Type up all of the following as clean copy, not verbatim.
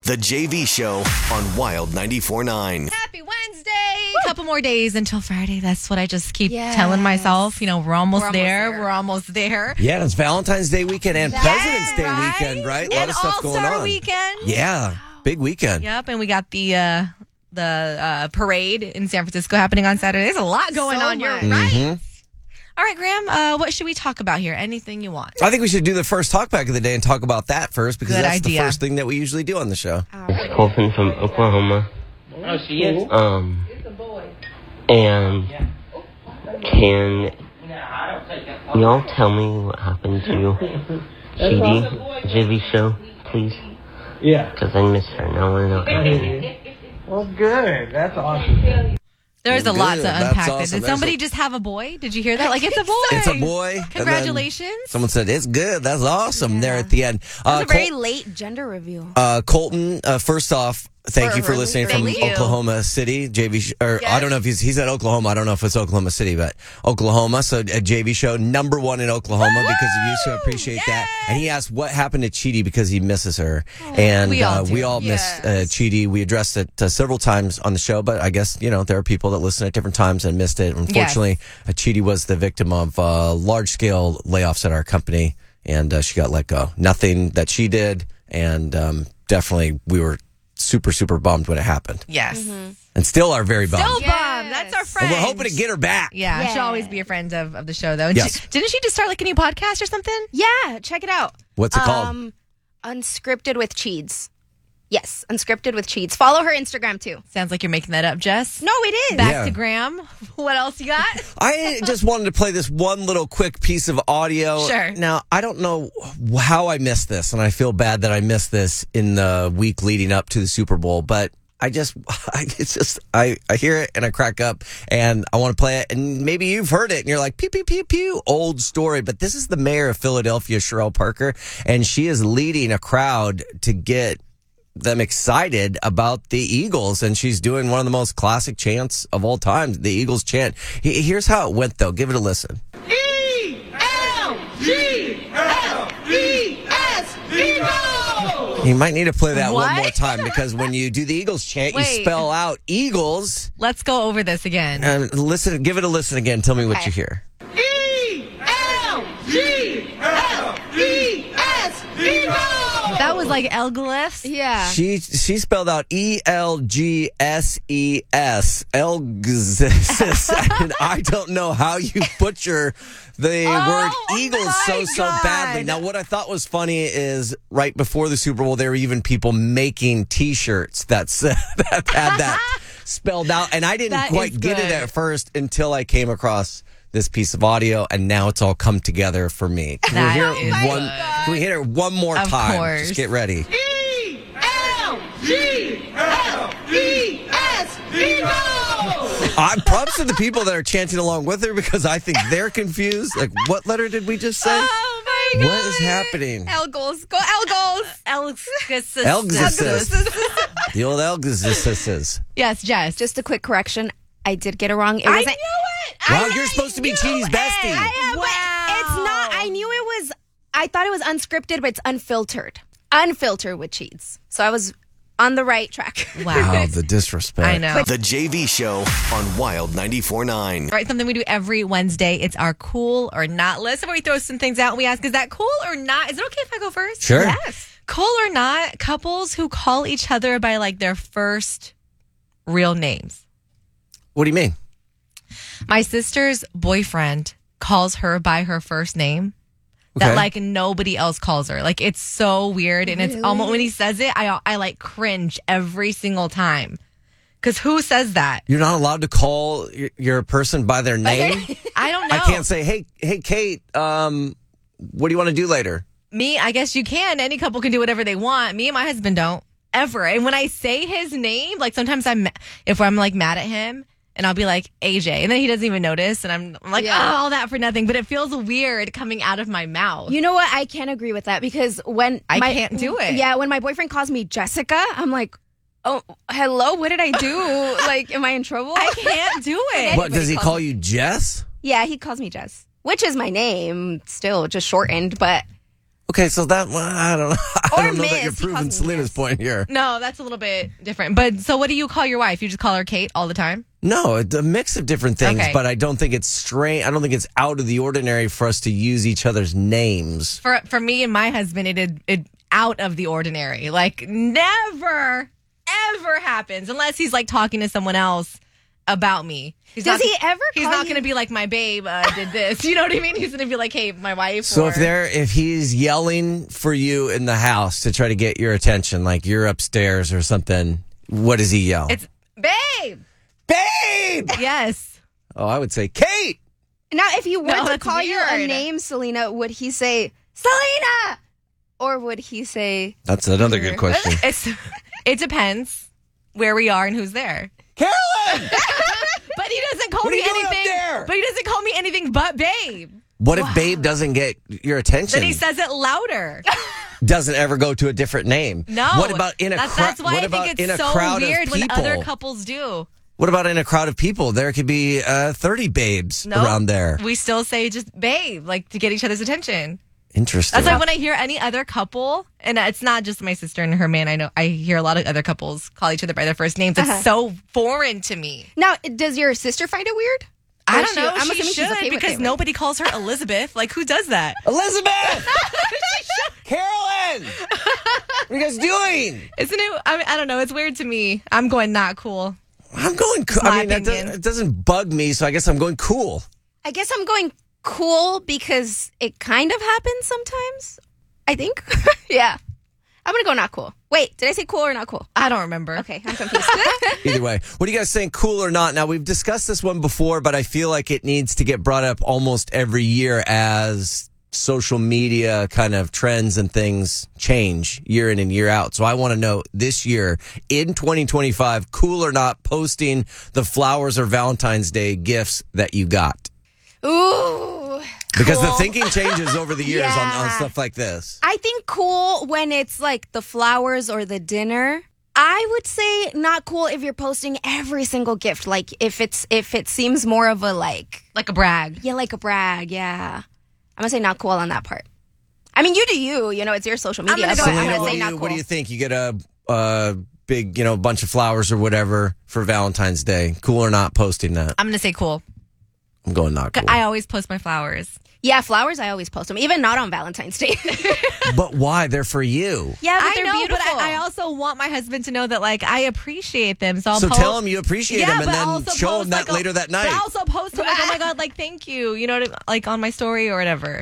The JV Show on Wild 94.9. Happy Wednesday! Couple more days until Friday. That's what I just keep telling myself. You know, we're almost there. We're almost there. Yeah, it's Valentine's Day weekend and President's Day weekend, right? A lot And of stuff going All-Star on. weekend. Yeah, big weekend. Yep, and we got the parade in San Francisco happening on Saturday. There's a lot going on. You're right. All right, Graham, what should we talk about here? Anything you want. I think we should do the first talkback of the day and talk about that first because Good that's idea. the first thing that we usually do on the show. It's Colton from Oklahoma. Oh, she is? And can y'all tell me what happened to CD, JV show, please? Yeah. Because I miss her and I want to know what happened. Well, good. That's awesome. There's a lot to That's unpack. awesome. Did somebody just have a boy? Did you hear that? Like, it's a boy. It's a boy. and then Congratulations. Someone said, it's good. That's awesome there at the end. That was a very late gender reveal. Colton, first off, thank you for listening from Thank you. Oklahoma City. JV, I don't know if he's at Oklahoma. I don't know if it's Oklahoma City, but Oklahoma. So a JV show, number one in Oklahoma because of you. So I appreciate that. And he asked what happened to Chidi because he misses her. And we all do. we all miss Chidi. We addressed it several times on the show, but I guess, you know, there are people that listen at different times and missed it. Unfortunately, Chidi was the victim of large scale layoffs at our company and she got let go. Nothing that she did. And definitely we were super, super bummed when it happened. Yes. And still are very bummed. Still bummed. That's our friend. And we're hoping to get her back. Yeah, she'll always be a friend of the show, though. And Yes. didn't she just start like a new podcast or something? Yeah, check it out. What's it called? Unscripted with Cheeds. Yes, Unscripted with Cheeds. Follow her Instagram too. Sounds like you're making that up, Jess. No, it is. Back Yeah. to Graham. What else you got? I just wanted to play this one little quick piece of audio. Sure. Now, I don't know how I missed this, and I feel bad that I missed this in the week leading up to the Super Bowl, but I hear it and I crack up and I want to play it. And maybe you've heard it and you're like, pew, pew, pew, pew, old story. But this is the mayor of Philadelphia, Sherelle Parker, and she is leading a crowd to get them excited about the Eagles. And she's doing one of the most classic chants of all time, the Eagles chant. Here's how it went, though. Give it a listen. You might need to play that one more time because when you do the Eagles chant, you spell out Eagles. Let's go over this again. And listen, give it a listen again. Tell me what you hear. That was like Elglis. Yeah. She spelled out ELGSES. Elgsis. And I don't know how you butcher the word Eagles so badly. Now, what I thought was funny is right before the Super Bowl, there were even people making T-shirts that had that spelled out. And I didn't quite get it at first until I came across this piece of audio, and now it's all come together for me. Can we hear it one more time? Course. Just get ready. Props to the people that are chanting along with her because I think they're confused. Like, what letter did we just say? Oh my God. What is happening? Elgles. Go Elgles. Elgsis. The old Elgsis. Yes, Jess. Just a quick correction. I did get it wrong. It I wasn't. knew it. Wow, you're supposed to be Cheaty's bestie. But it's not. I knew it was. I thought it was unscripted, but it's unfiltered. Unfiltered with Cheeds. So I was on the right track. Wow, the disrespect. I know. The JV Show on Wild 94.9. All right, something we do every Wednesday. It's our cool or not list. Where we throw some things out and we ask, is that cool or not? Is it okay if I go first? Sure. Yes. Cool or not, couples who call each other by like their first real names. What do you mean? My sister's boyfriend calls her by her first name that like nobody else calls her. Like it's so weird. And it's almost when he says it, I like cringe every single time. Because who says that? You're not allowed to call your person by their name? I don't know. I can't say, hey, Kate, what do you want to do later? Me, I guess you can. Any couple can do whatever they want. Me and my husband don't. Ever. And when I say his name, like sometimes if I'm like mad at him, and I'll be like, AJ. And then he doesn't even notice. And I'm like, oh, all that for nothing. But it feels weird coming out of my mouth. You know what? I can't agree with that because when I can't do it. Yeah, when my boyfriend calls me Jessica, I'm like, oh, hello, what did I do? Like, am I in trouble? I can't do it. What, does he call you Jess? Yeah, he calls me Jess, which is my name still, just shortened. But Okay, so that I don't know. I don't know that miss. you're He proving calls me Selena's miss. point here. No, that's a little bit different. But so what do you call your wife? You just call her Kate all the time? No, it's a mix of different things, Okay. but I don't think it's strange. I don't think it's out of the ordinary for us to use each other's names. For me and my husband, it out of the ordinary. Like never ever happens unless he's like talking to someone else about me. Does he ever He's call not you- going to be like, my babe did this. You know what I mean? He's going to be like, hey, my wife. So or, if he's yelling for you in the house to try to get your attention, like you're upstairs or something, what does he yell? it's babe. Babe! Yes. Oh, I would say Kate. Now, if you were No, to that's call you a weird. name, Selena, would he say Selena, or would he say That's another good question. It depends where we are and who's there. Carolyn! But he doesn't call What are me you doing up anything. there? But he doesn't call me anything but babe. What if Babe doesn't get your attention? Then he says it louder. Doesn't ever go to a different name. No. What about in a crowd? That's why what I about think in it's a so crowd weird of when people? other couples do. What about in a crowd of people? There could be 30 babes No, around there. We still say just babe, like to get each other's attention. Interesting. That's why when I hear any other couple, and it's not just my sister and her man, I know I hear a lot of other couples call each other by their first names. It's so foreign to me. Now? Does your sister find it weird? I Or don't know. I'm She assuming she's should okay with because it. nobody calls her Elizabeth. Like who does that? Elizabeth! Carolyn! What are you guys doing? Isn't it? I don't know. It's weird to me. I'm going not cool. I'm going cool. my I mean, opinion. it doesn't bug me, so I guess I'm going cool. I guess I'm going cool because it kind of happens sometimes. I think. Yeah. I'm going to go not cool. Wait, did I say cool or not cool? I don't remember. Okay, I'm confused. Either way, what are you guys saying, cool or not? Now, we've discussed this one before, but I feel like it needs to get brought up almost every year as social media kind of trends and things change year in and year out. So I want to know this year in 2025, cool or not, posting the flowers or Valentine's Day gifts that you got. Ooh. Because the cool. thinking changes over the years on Yeah. stuff like this. I think cool when it's like the flowers or the dinner. I would say not cool if you're posting every single gift. Like if it seems more of a like brag. like a brag. Yeah, I'm gonna say not cool on that part. I mean, you do you. You know, it's your social media. gonna go but ahead I'm and gonna Selena, say not cool. what do you think? You get a big, bunch of flowers or whatever for Valentine's Day. Cool or not posting that? I'm gonna say cool. I'm going not cool. I always post my flowers. Yeah, flowers. I always post them, even not on Valentine's Day. But why? They're for you. Yeah, but I they're know, beautiful. but I also want my husband to know that like I appreciate them. So I'll So post, tell him you appreciate them and but then also show post, him that like, later that But I night. also post to him, like, oh my god, like thank you. You know, like on my story or whatever.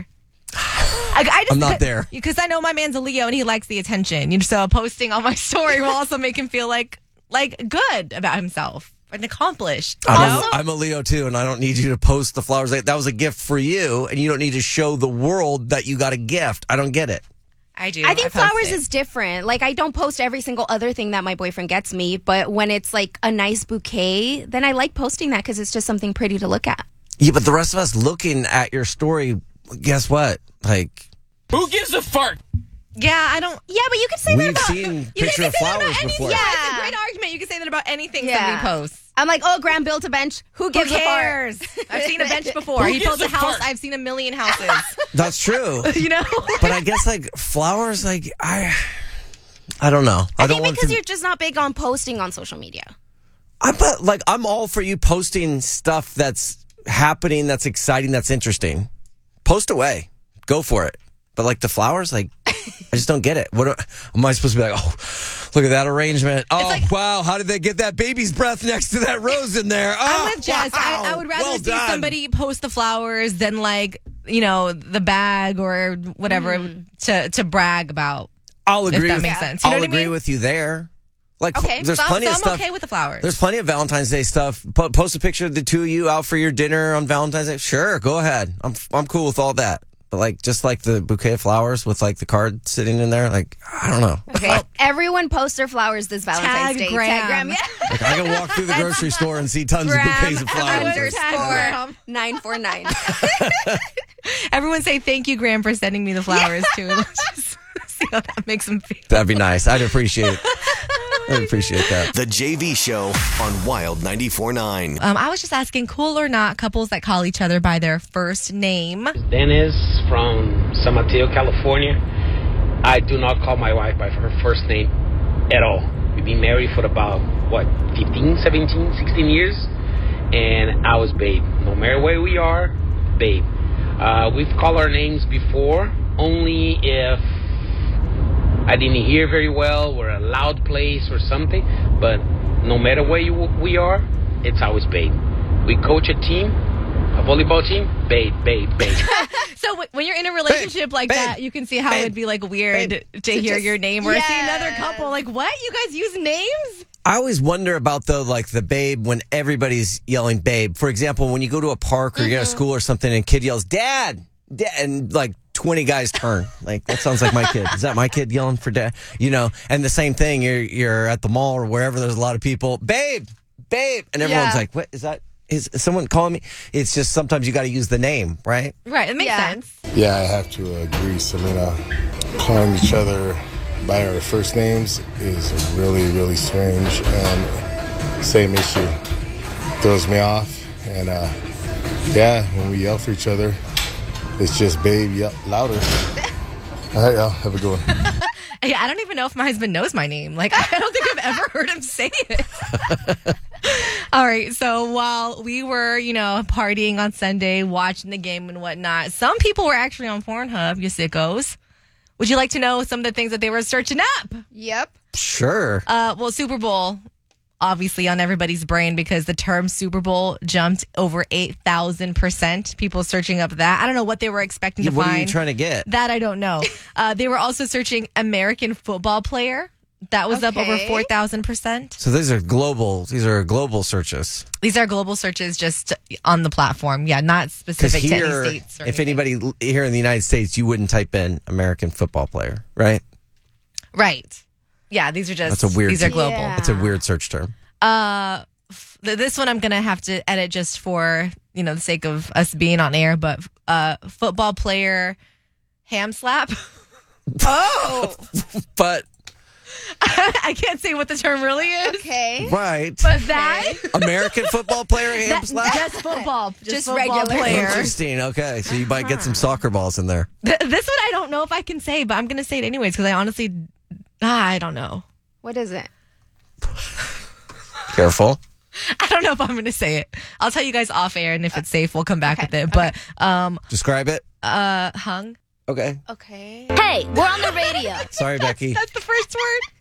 I just, I'm not there. because I know my man's a Leo and he likes the attention. So posting on my story will also make him feel like good about himself and accomplished. you know? I'm a Leo too, and I don't need you to post the flowers. That was a gift for you, and you don't need to show the world that you got a gift. I don't get it. I do. I think post flowers it. is different. Like I don't post every single other thing that my boyfriend gets me, but when it's like a nice bouquet, then I like posting that because it's just something pretty to look at. Yeah, but the rest of us looking at your story, guess what? Like, Who gives a fart? Yeah, I don't. Yeah, but you could say that we've about. seen You picture can of say that about flowers anything. before. Yeah. It's a great argument. You can say that about anything Yeah. somebody posts. I'm like, oh, Graham built a bench. Who Who gives a fart? cares? I've seen a bench before. Who He built gives a a house. fart? I've seen a million houses. That's true. You know? But I guess like flowers, like I don't know. I don't think want because to. you're just not big on posting on social media. I'm all for you posting stuff that's happening, that's exciting, that's interesting. Post away, go for it. But like the flowers, like I just don't get it. What am I supposed to be like? Oh, look at that arrangement. Oh wow, how did they get that baby's breath next to that rose in there? Oh, I'm with Jess. wow. I would rather Well see done. somebody post the flowers than like, the bag or whatever to brag about. I'll agree. that with, makes sense. You know I'll what I agree mean? with you there. Like Okay, there's So, plenty so of I'm stuff. okay with the flowers. There's plenty of Valentine's Day stuff. Post a picture of the two of you out for your dinner on Valentine's Day. Sure, go ahead. I'm cool with all that. But like just like the bouquet of flowers with like the card sitting in there, like I don't know. Okay, everyone posts their flowers this Valentine's Tag Day. Graham. Tag Graham. Yeah. Like I can walk through the grocery store and see tons of bouquets of flowers. Underscore 949. Everyone say thank you, Graham, for sending me the flowers too. Let's just see how that makes them feel. That'd be nice. I'd appreciate that. The JV Show on Wild 94.9. I was just asking, cool or not, couples that call each other by their first name. Dennis from San Mateo, California. I do not call my wife by her first name at all. We've been married for about, 15, 17, 16 years? And I was babe. No matter where we are, babe. We've called our names before, only if I didn't hear very well, or a loud place or something. But no matter where we are, it's always babe. We coach a team, a volleyball team, babe. So when you're in a relationship like babe, that, you can see how babe, it'd be like weird babe. to hear your name or see another Yes. couple like, what? You guys use names? I always wonder about the babe when everybody's yelling babe. For example, when you go to a park or you go to school or something and a kid yells dad, and like 20 guys turn. Like, that sounds like my kid. Is that my kid yelling for dad? And the same thing, you're at the mall or wherever there's a lot of people, babe, and everyone's like, what is that? Is someone calling me? It's just sometimes you got to use the name, right? Right, it makes sense. Yeah, I have to agree, Selena. Calling each other by our first names is really, really strange, and same issue. Throws me off, and when we yell for each other, it's just babe, yell louder. All right, y'all, have a good one. Yeah, I don't even know if my husband knows my name. Like, I don't think I've ever heard him say it. All right, so while we were, partying on Sunday, watching the game and whatnot, some people were actually on Pornhub, you sickos. Would you like to know some of the things that they were searching up? Yep. Sure. Well, Super Bowl, obviously on everybody's brain because the term Super Bowl jumped over 8,000%. People searching up that. I don't know what they were expecting to What find. are you trying to get? That I don't know. They were also searching American football player. That was up over Okay. 4,000%. So these are global searches. These are global searches just on the platform. Yeah, not Because specific to here, any states. Or if anything. anybody here in the United States, you wouldn't type in American football player, right? Right. Yeah, these are just. That's a weird. These are global. Yeah. That's a weird search term. This one I'm gonna have to edit just for the sake of us being on air. But football player ham slap. Oh, But I can't say what the term really is. okay. right, But that. American football player ham slap. Just football. Just Just football regular. player. Interesting. Okay, so you might get some soccer balls in there. This one I don't know if I can say, but I'm going to say it anyways because I honestly, I don't know. What is it? Careful. I don't know if I'm going to say it. I'll tell you guys off air, and if it's safe, we'll come back with it. But Describe it. hung. Okay. Okay. Hey, we're on the radio. Sorry, Becky. That's the first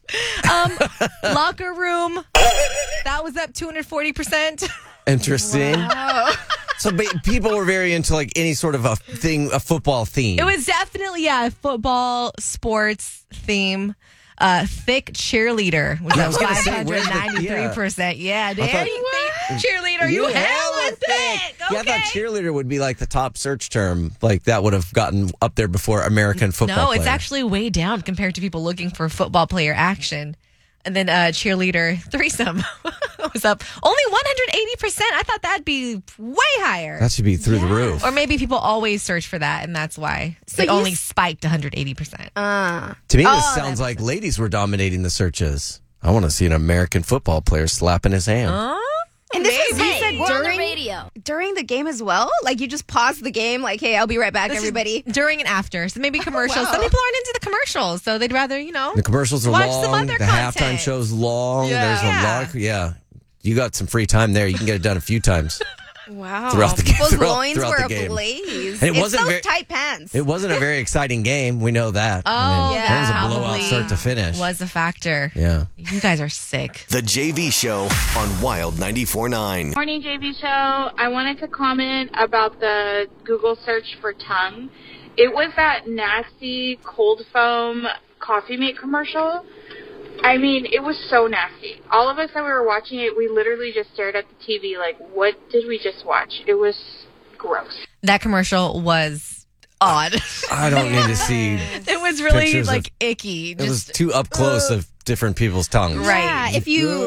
word. Locker room. That was up 240%. Interesting. So people were very into like any sort of a football theme. It was definitely a football sports theme. Thick cheerleader was I at was gonna say, where's the- 593%. Yeah, thought- Danny, thick cheerleader. You hella thick. Yeah, I Okay. thought cheerleader would be like the top search term. Like that would have gotten up there before American football No, player. it's actually way down compared to people looking for football player action. And then cheerleader threesome was up only 180%. I thought that'd be way higher. That should be through the roof. Or maybe people always search for that, and that's why So it you only s- spiked 180%. To me, this Oh, sounds that like ladies were dominating the searches. I want to see an American football player slapping his hand. And this is you Hey, said we're on the during radio. during the game as well. Like you just pause the game. Like, hey, I'll be right back, This is everybody. during and after. So maybe commercials. wow. Some people aren't into the commercials, so they'd rather, The commercials are watch long. some other The content. halftime show's long. Yeah. There's a Yeah. lot. Yeah. You got some free time there. You can get it done a few times. Wow. Throughout the game- People's throughout- loins throughout were the game. ablaze. And it It's wasn't those very- tight pants. It wasn't a very exciting game. We know that. Oh, yeah. That was a that blowout probably start to finish. was a factor. Yeah. You guys are sick. The JV Show on Wild 94.9. Morning, JV Show. I wanted to comment about the Google search for tongue. It was that nasty cold foam coffee mate commercial. I mean, it was so nasty. All of us that we were watching it, we literally just stared at the TV like, what did we just watch? It was gross. That commercial was odd. I don't need to see. It was really Pictures like icky. It was too up close of different people's tongues. Right. Yeah,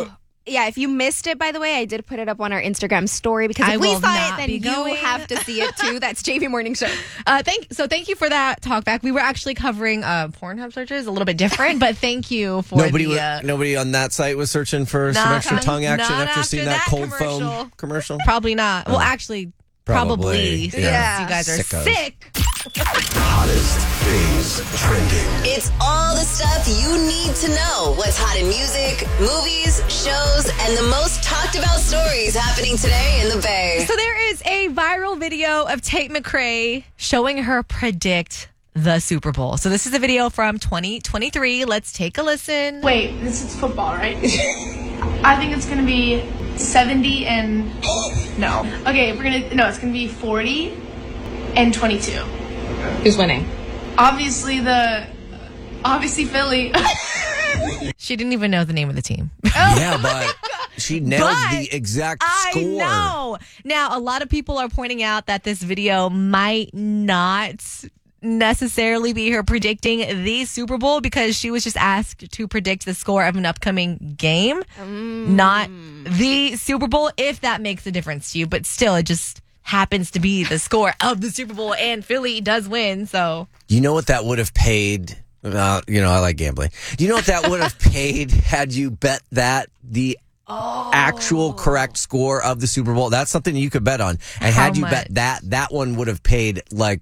if you missed it, by the way, I did put it up on our Instagram story because I if we will saw not it, then be you going. have to see it too. That's JV Morning Show. Thank you for that talk back. We were actually covering Pornhub searches, a little bit different, but thank you for Nobody on that site was searching for some Not- extra tongue action not after seeing that after cold that foam commercial. Probably not. Well, actually, Probably. since Yeah. you guys are Sickos. sick. Hottest things trending. It's all the stuff you need to know. What's hot in music, movies, shows, and the most talked about stories happening today in the Bay. So there is a viral video of Tate McRae showing her predict the Super Bowl. So this is a video from 2023. Let's take a listen. Wait, this is football, right? I think it's going to be 70 and... No. Okay, it's going to be 40 and 22. Who's winning? Obviously Philly. She didn't even know the name of the team. Yeah, but she nailed the exact score. I know. Now, a lot of people are pointing out that this video might not necessarily be her predicting the Super Bowl because she was just asked to predict the score of an upcoming game, not the Super Bowl, if that makes a difference to you. But still, it just happens to be the score of the Super Bowl, and Philly does win. So you know what that would have paid? I like gambling. Do you know what that would have paid had you bet that the actual correct score of the Super Bowl? That's something you could bet on. And had you bet that one would have paid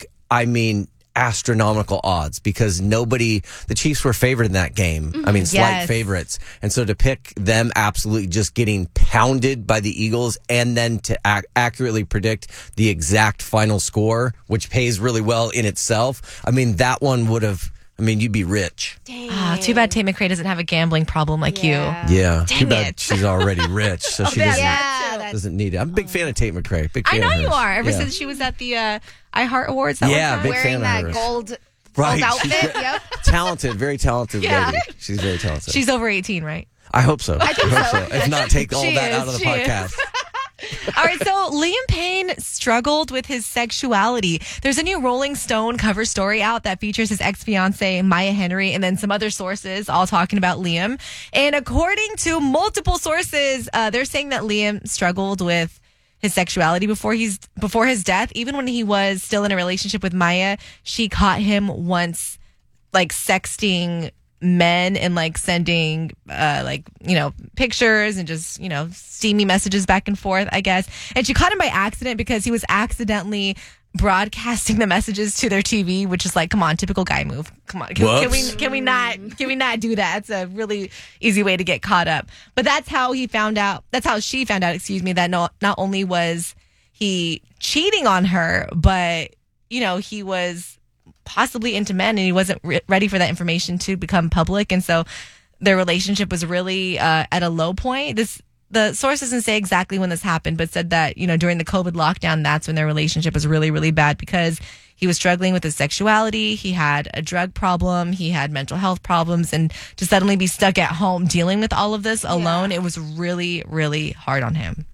astronomical odds because the Chiefs were favored in that game. Slight favorites. And so to pick them absolutely just getting pounded by the Eagles and then to accurately predict the exact final score, which pays really well in itself. That one would have, you'd be rich. Dang. Too bad Tate McRae doesn't have a gambling problem like you. Yeah. Dang Too bad it. she's already rich, so she doesn't need it. I'm a big fan of Tate McRae. Big fan I know of hers. you are. Ever since she was at the iHeart Awards. That Yeah, one time. big Wearing fan of that hers. gold Right. outfit. Yep. Talented, very talented Yeah. lady. She's very talented. She's over 18, right? I hope so. I think hope so. If not, take all She that is, out of the she is. podcast. All right, so Liam Payne struggled with his sexuality. There's a new Rolling Stone cover story out that features his ex-fiancée, Maya Henry, and then some other sources all talking about Liam. And according to multiple sources, they're saying that Liam struggled with his sexuality before his death. Even when he was still in a relationship with Maya, she caught him once sexting men and sending pictures and just steamy messages back and forth, I guess. And she caught him by accident because he was accidentally broadcasting the messages to their TV, which is come on, typical guy move. Come on, can we not do that? It's a really easy way to get caught up. But that's how she found out. That not only was he cheating on her, but he was possibly into men, and he wasn't ready for that information to become public, and so their relationship was really at a low point. The source doesn't say exactly when this happened, but said that during the COVID lockdown, that's when their relationship was really, really bad because he was struggling with his sexuality. He had a drug problem. He had mental health problems, and to suddenly be stuck at home dealing with all of this alone, it was really, really hard on him.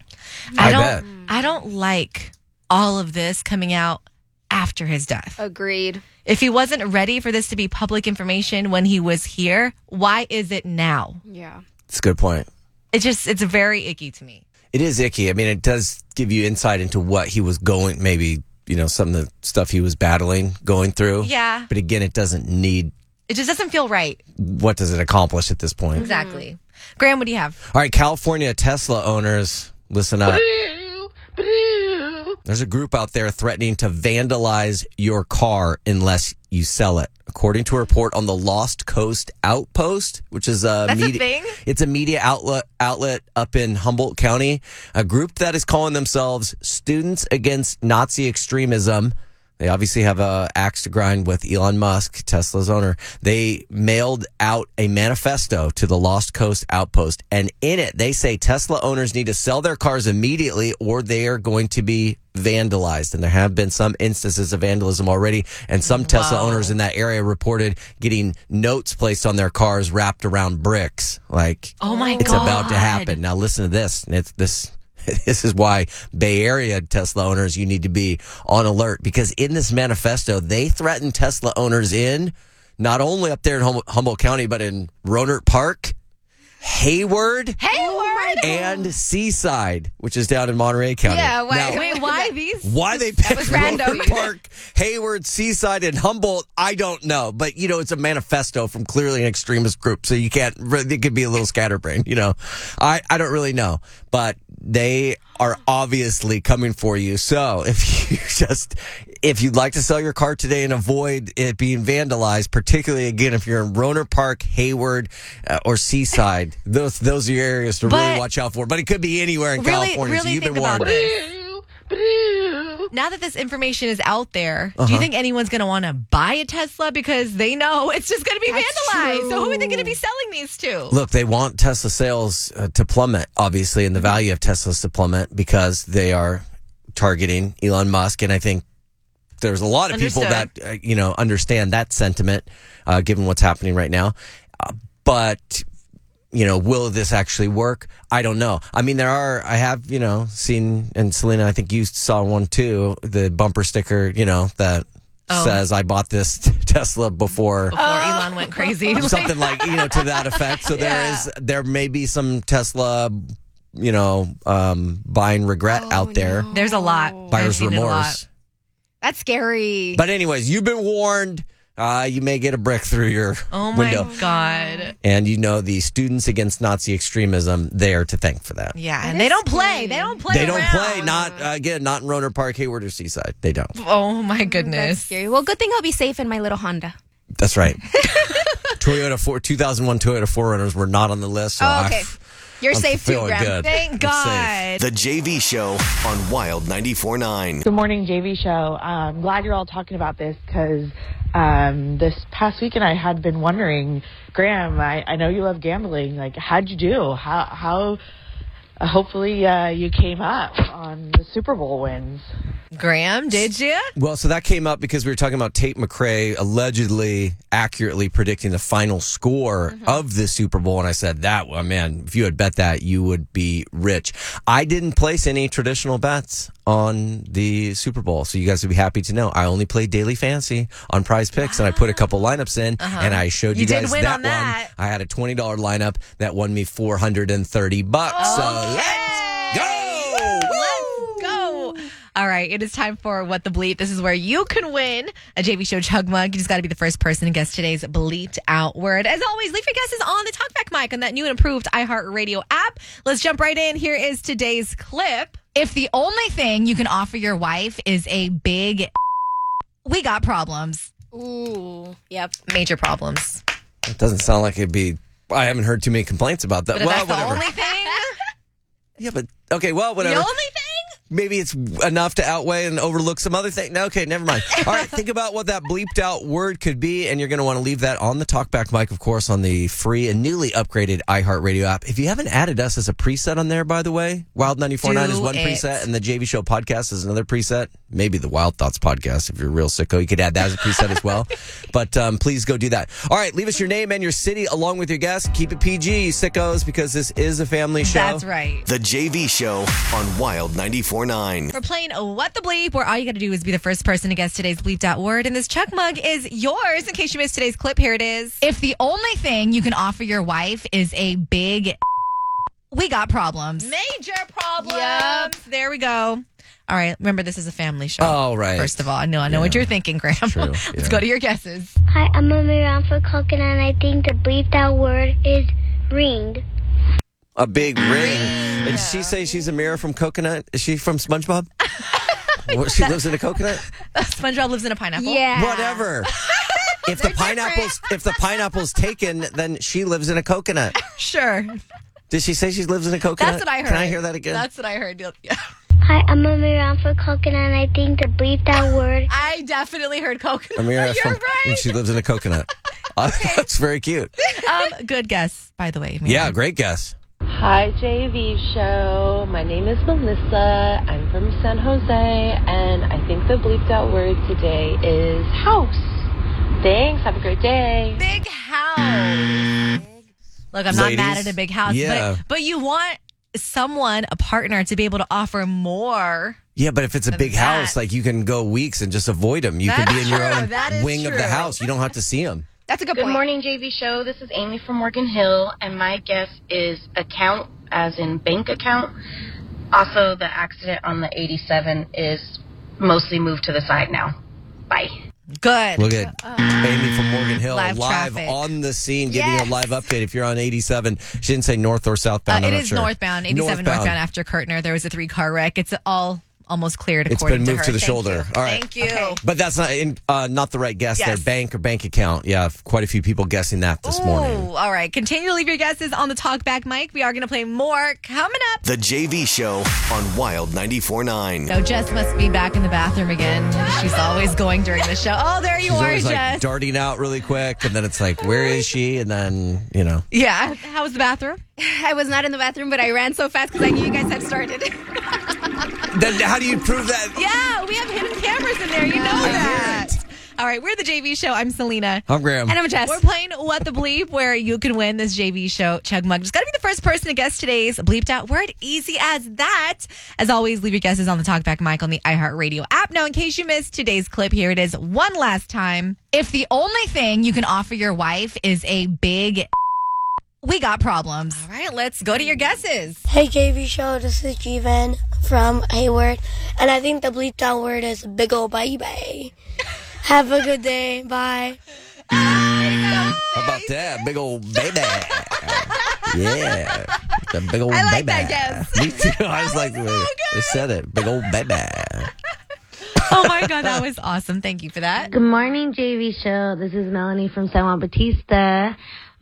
I don't like all of this coming out after his death. Agreed. If he wasn't ready for this to be public information when he was here, why is it now? Yeah. It's a good point. It's very icky to me. It is icky. It does give you insight into what he was going, maybe, some of the stuff he was going through. Yeah. But again, it just doesn't feel right. What does it accomplish at this point? Exactly. Graham, what do you have? All right, California Tesla owners, listen up. There's a group out there threatening to vandalize your car unless you sell it. According to a report on the Lost Coast Outpost, which is a media outlet up in Humboldt County, a group that is calling themselves Students Against Nazi Extremism. They obviously have an axe to grind with Elon Musk, Tesla's owner. They mailed out a manifesto to the Lost Coast Outpost, and in it, they say Tesla owners need to sell their cars immediately or they are going to be vandalized. And there have been some instances of vandalism already, and some Tesla owners in that area reported getting notes placed on their cars wrapped around bricks. Oh my God. It's about to happen. Now listen to this. This is why Bay Area Tesla owners, you need to be on alert, because in this manifesto, they threaten Tesla owners in not only up there in Humboldt County, but in Rohnert Park, Hayward, and Seaside, which is down in Monterey County. Yeah, why these? Why they picked Rohnert Park, Hayward, Seaside, and Humboldt, I don't know. But, it's a manifesto from clearly an extremist group, so you can't, it could be a little scatterbrained, I don't really know. But they are obviously coming for you. So if If you'd like to sell your car today and avoid it being vandalized, particularly, again, if you're in Rohnert Park, Hayward, or Seaside, those are your areas to really watch out for. But it could be anywhere in California, so you've been warned. Now that this information is out there, do you think anyone's going to want to buy a Tesla because they know it's just going to be vandalized? True. So who are they going to be selling these to? Look, they want Tesla sales to plummet, obviously, and the value of Teslas to plummet because they are targeting Elon Musk. And I think there's a lot of people that, understand that sentiment, given what's happening right now. But, will this actually work? I don't know. I mean, I have, seen, and Selena, I think you saw one too, the bumper sticker, that says, I bought this Tesla before Elon went crazy. Something like, to that effect. So there may be some Tesla, buying regret out there. No. There's a lot. Buyer's remorse. That's scary. But anyways, you've been warned. You may get a brick through your window. Oh my God. And the Students Against Nazi Extremism, they are to thank for that. Yeah, and they don't play. They don't play around. Not in Rohnert Park, Hayward, or Seaside. They don't. Oh my goodness. That's scary. Well, good thing I'll be safe in my little Honda. That's right. 2001 Toyota 4Runners were not on the list. So okay. You're safe too, feeling Graham. good. Thank God. The JV Show on Wild 94.9. Good morning, JV Show. I'm glad you're all talking about this because this past weekend I had been wondering, Graham, I know you love gambling. Like, how'd you do? How hopefully you came up on the Super Bowl wins. Graham, did you? Well, so that came up because we were talking about Tate McRae allegedly accurately predicting the final score of the Super Bowl. And I said, man, if you had bet that, you would be rich. I didn't place any traditional bets on the Super Bowl. So you guys would be happy to know I only played daily fantasy on Prize Picks, and I put a couple lineups in, and I showed you guys did win on that one. I had a $20 lineup that won me $430. So let's go! Let's go! All right, it is time for What the Bleep. This is where you can win a JV Show Chug Mug. You just got to be the first person to guess today's bleeped out word. As always, leave your guesses on the TalkBack mic on that new and improved iHeartRadio app. Let's jump right in. Here is today's clip. If the only thing you can offer your wife is a big, we got problems. Ooh, yep. Major problems. It doesn't sound like it'd be. I haven't heard too many complaints about that. But if that's the only thing? Yeah, but okay, well, whatever. The only thing? Maybe it's enough to outweigh and overlook some other thing. No, okay, never mind. All right, think about what that bleeped out word could be, and you're going to want to leave that on the TalkBack mic, of course, on the free and newly upgraded iHeartRadio app. If you haven't added us as a preset on there, by the way, Wild 94.9 is one preset, and the JV Show podcast is another preset. Maybe the Wild Thoughts podcast, if you're a real sicko, you could add that as a preset as well. But please go do that. All right, leave us your name and your city along with your guess. Keep it PG, sickos, because this is a family show. That's right. The JV Show on Wild 94.9. We're playing What the Bleep, where all you got to do is be the first person to guess today's bleeped out word. And this Chug Mug is yours. In case you missed today's clip, here it is. If the only thing you can offer your wife is a big, we got problems. Major problems. Yep. There we go. All right. Remember, this is a family show. Oh, right. First of all, I know what you're thinking, Graham. True, Let's go to your guesses. Hi, I'm around for Coconut, and I think the bleeped out word is ring. A big ring. Did she say she's a mirror from Coconut? Is she from SpongeBob? She lives in a coconut? SpongeBob lives in a pineapple. Yeah. Whatever. If the pineapple's taken, then she lives in a coconut. Sure. Did she say she lives in a coconut? That's what I heard. Can I hear that again? That's what I heard. Yeah. Hi, I'm around for Coconut, and I think the bleeped out word. I definitely heard coconut. Amira You're right. And she lives in a coconut. That's very cute. Good guess, by the way. Amira. Yeah, great guess. Hi, JV Show. My name is Melissa. I'm from San Jose, and I think the bleeped out word today is house. Thanks. Have a great day. Big house. Look, I'm not mad at a big house, yeah. but you want someone, a partner, to be able to offer more. Yeah, but if it's a big house, like you can go weeks and just avoid them. You can be in your own wing of the house. You don't have to see them. That's a good point. Good morning, JV Show. This is Amy from Morgan Hill, and my guess is account, as in bank account. Also, the accident on the 87 is mostly moved to the side now. Bye. Good. Look at Amy from Morgan Hill Live live traffic. on the scene, giving you a live update. If you're on 87, she didn't say north or southbound. It I'm not is sure. northbound, 87 northbound after Kirtner. There was a 3-car wreck. It's all almost cleared. It's according been moved her. to the Thank shoulder. you. All right. Thank you. But that's not the right guess Yes. there. Bank account. Yeah, quite a few people guessing that this morning. Ooh, all right. Continue to leave your guesses on the Talkback mic. We are going to play more coming up. The JV Show on Wild 94.9. So Jess must be back in the bathroom again. She's always going during the show. Oh, there you She's are, always Jess. like darting out really quick, and then it's like, where is she? And then, Yeah. How was the bathroom? I was not in the bathroom, but I ran so fast because I knew you guys had started. Then how do you prove that? Yeah, we have hidden cameras in there. You know that. All right, we're the JV Show. I'm Selena. I'm Graham. And I'm Jess. We're playing What the Bleep, where you can win this JV Show chug mug. Just got to be the first person to guess today's bleeped out word. Easy as that. As always, leave your guesses on the Talkback mic on the iHeartRadio app. Now, in case you missed today's clip, here it is one last time. If the only thing you can offer your wife is a big we got problems. All right, let's go to your guesses. Hey, JV Show, this is Jivan from Hayward, and I think the bleeped out word is big ol' baby. Have a good day. Bye. How about that? Big old baby. Yeah. The big old I like baby. that guess. Me too. I was like, they said it. Big old baby. Oh my God, that was awesome. Thank you for that. Good morning, JV Show. This is Melanie from San Juan Bautista.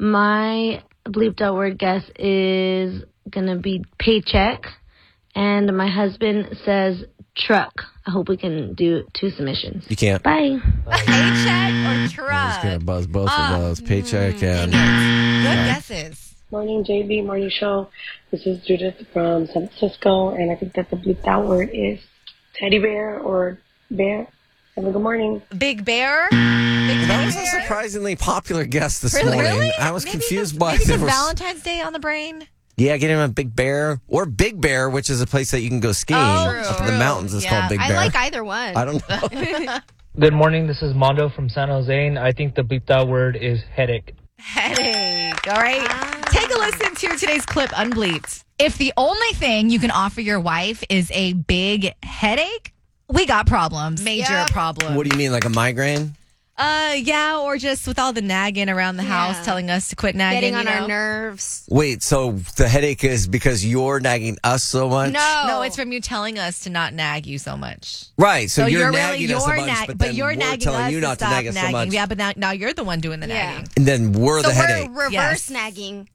My bleeped out word guess is going to be paycheck. And my husband says truck. I hope we can do 2 submissions. You can't. Bye. Paycheck or I was truck? going to buzz both of those. Paycheck and... Good guesses. Morning, JV, morning show. This is Judith from San Francisco, and I think that the bleeped out word is teddy bear or bear. Have a good morning. Big bear? That was a surprisingly popular guess this morning. Really? I was confused by Maybe there the was... Valentine's Day on the brain? Yeah, get him a Big Bear or Big Bear, which is a place that you can go skiing up in the mountains. It's called Big Bear. I like either one. I don't know. Good morning. This is Mondo from San Jose, and I think the bleeped out word is headache. Headache. All right. Take a listen to today's clip, unbleeped. If the only thing you can offer your wife is a big headache, we got problems. Major problem. What do you mean, like a migraine? Yeah, or just with all the nagging around the house telling us to quit nagging. Getting on our nerves. Wait, so the headache is because you're nagging us so much? No, it's from you telling us to not nag you so much. Right, so you're nagging us a bunch, but but then you're we're nagging telling us you not to stop nag us so nagging. much. Yeah, but now you're the one doing the nagging. And then we're So the headache. we're reverse Yes. nagging.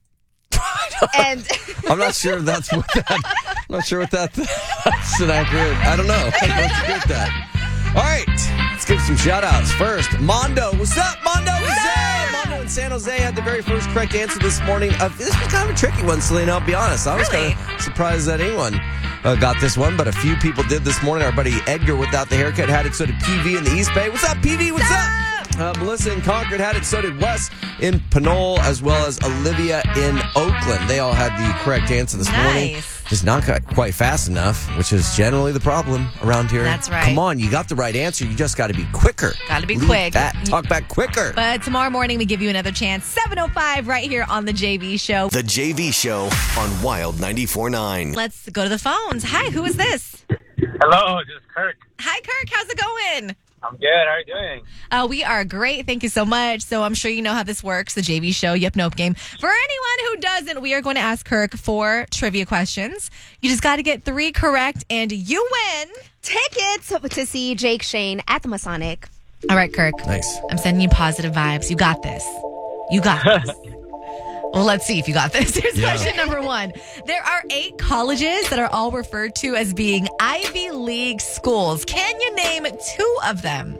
And I'm not sure if that's what that. I'm not sure what that's an accurate. I don't know. Let's get that. All right, let's give some shout outs. First, Mondo. What's up, Mondo? What's up? Mondo in San Jose had the very first correct answer this morning. This was kind of a tricky one, Selena. I'll be honest. I was kind of surprised that anyone got this one, but a few people did this morning. Our buddy Edgar without the haircut had it. So did PV in the East Bay. What's up, PV? What's up? Melissa in Concord had it. So did Wes in Pinole, as well as Olivia in Oakland. They all had the correct answer this morning. Just not quite fast enough, which is generally the problem around here. That's right. Come on, you got the right answer. You just got to be quicker. Got to be Leave quick. Talk back quicker. But tomorrow morning, we give you another chance. 7:05 right here on The JV Show. The JV Show on Wild 94.9. Let's go to the phones. Hi, who is this? Hello, this is Kirk. Hi, Kirk. How's it going? I'm good. How are you doing? We are great. Thank you so much. So I'm sure you know how this works, the JV Show, Yep Nope game. For anyone who doesn't, we are going to ask Kirk 4 trivia questions. You just got to get 3 correct, and you win tickets to see Jake Shane at the Masonic. All right, Kirk. Nice. I'm sending you positive vibes. You got this. You got this. Well, let's see if you got this. Here's question number 1. There are 8 colleges that are all referred to as being Ivy League schools. Can you name 2 of them?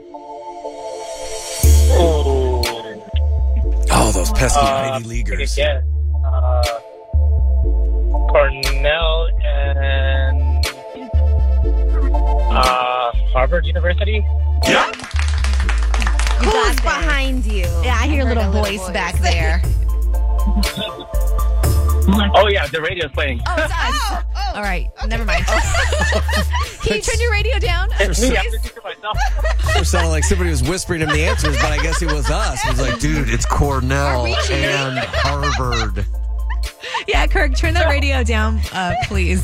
Oh, those pesky Ivy Leaguers. Yeah. Cornell and Harvard University. Yeah. Who's behind you? Yeah, I hear a little voice back there. Oh, yeah, the radio's playing. Oh, it's us. All right, never mind. Can you turn your radio down? It's me. I'm listening to myself. It sounded like somebody was whispering him the answers, but I guess it was us. It was like, dude, it's Cornell and Harvard. Yeah, Kirk, turn that radio down, please.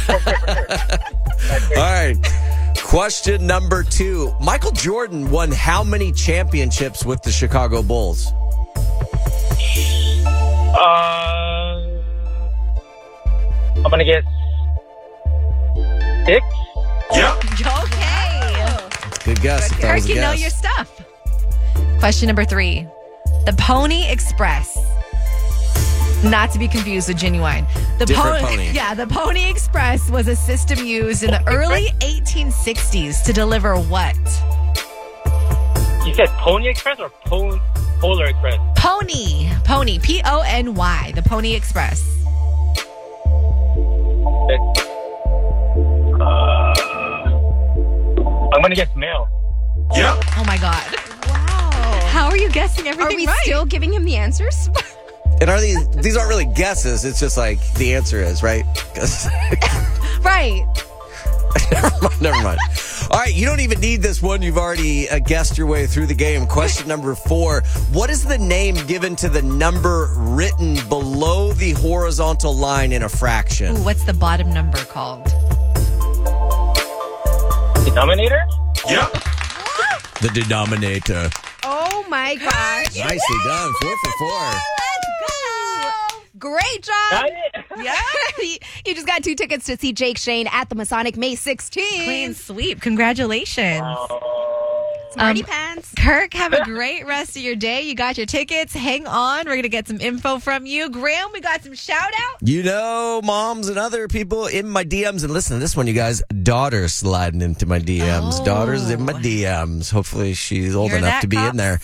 All right. Question number 2. Michael Jordan won how many championships with the Chicago Bulls? I'm going to guess 6. Yep. Okay. Good guess. If that Kirk, was a you know guess. your stuff. Question number 3. The Pony Express. Not to be confused with Genuine. The Different pony. Yeah, the Pony Express was a system used in the early 1860s to deliver what? You said Pony Express or Polar Express? Pony. Pony. Pony. The Pony Express. I'm going to guess mail. Yep. Oh my God. Wow. How are you guessing everything Are we right? still giving him the answers? And are these aren't really guesses. It's just like the answer is, right? 'Cause- Right. Never mind. All right, you don't even need this one. You've already guessed your way through the game. Question number 4. What is the name given to the number written below the horizontal line in a fraction? Ooh, what's the bottom number called? Denominator? Yep. The denominator. Oh my gosh. Nicely done. 4 for 4. Great job. Got it? Yeah. You just got 2 tickets to see Jake Shane at the Masonic May 16th. Clean sweep. Congratulations. Smarty pants. Kirk, have a great rest of your day. You got your tickets. Hang on. We're going to get some info from you. Graham, we got some shout out. You know, moms and other people in my DMs. And listen to this one, you guys. Daughters sliding into my DMs. Oh. Daughters in my DMs. Hopefully she's old Hear enough that, to be cops? in there.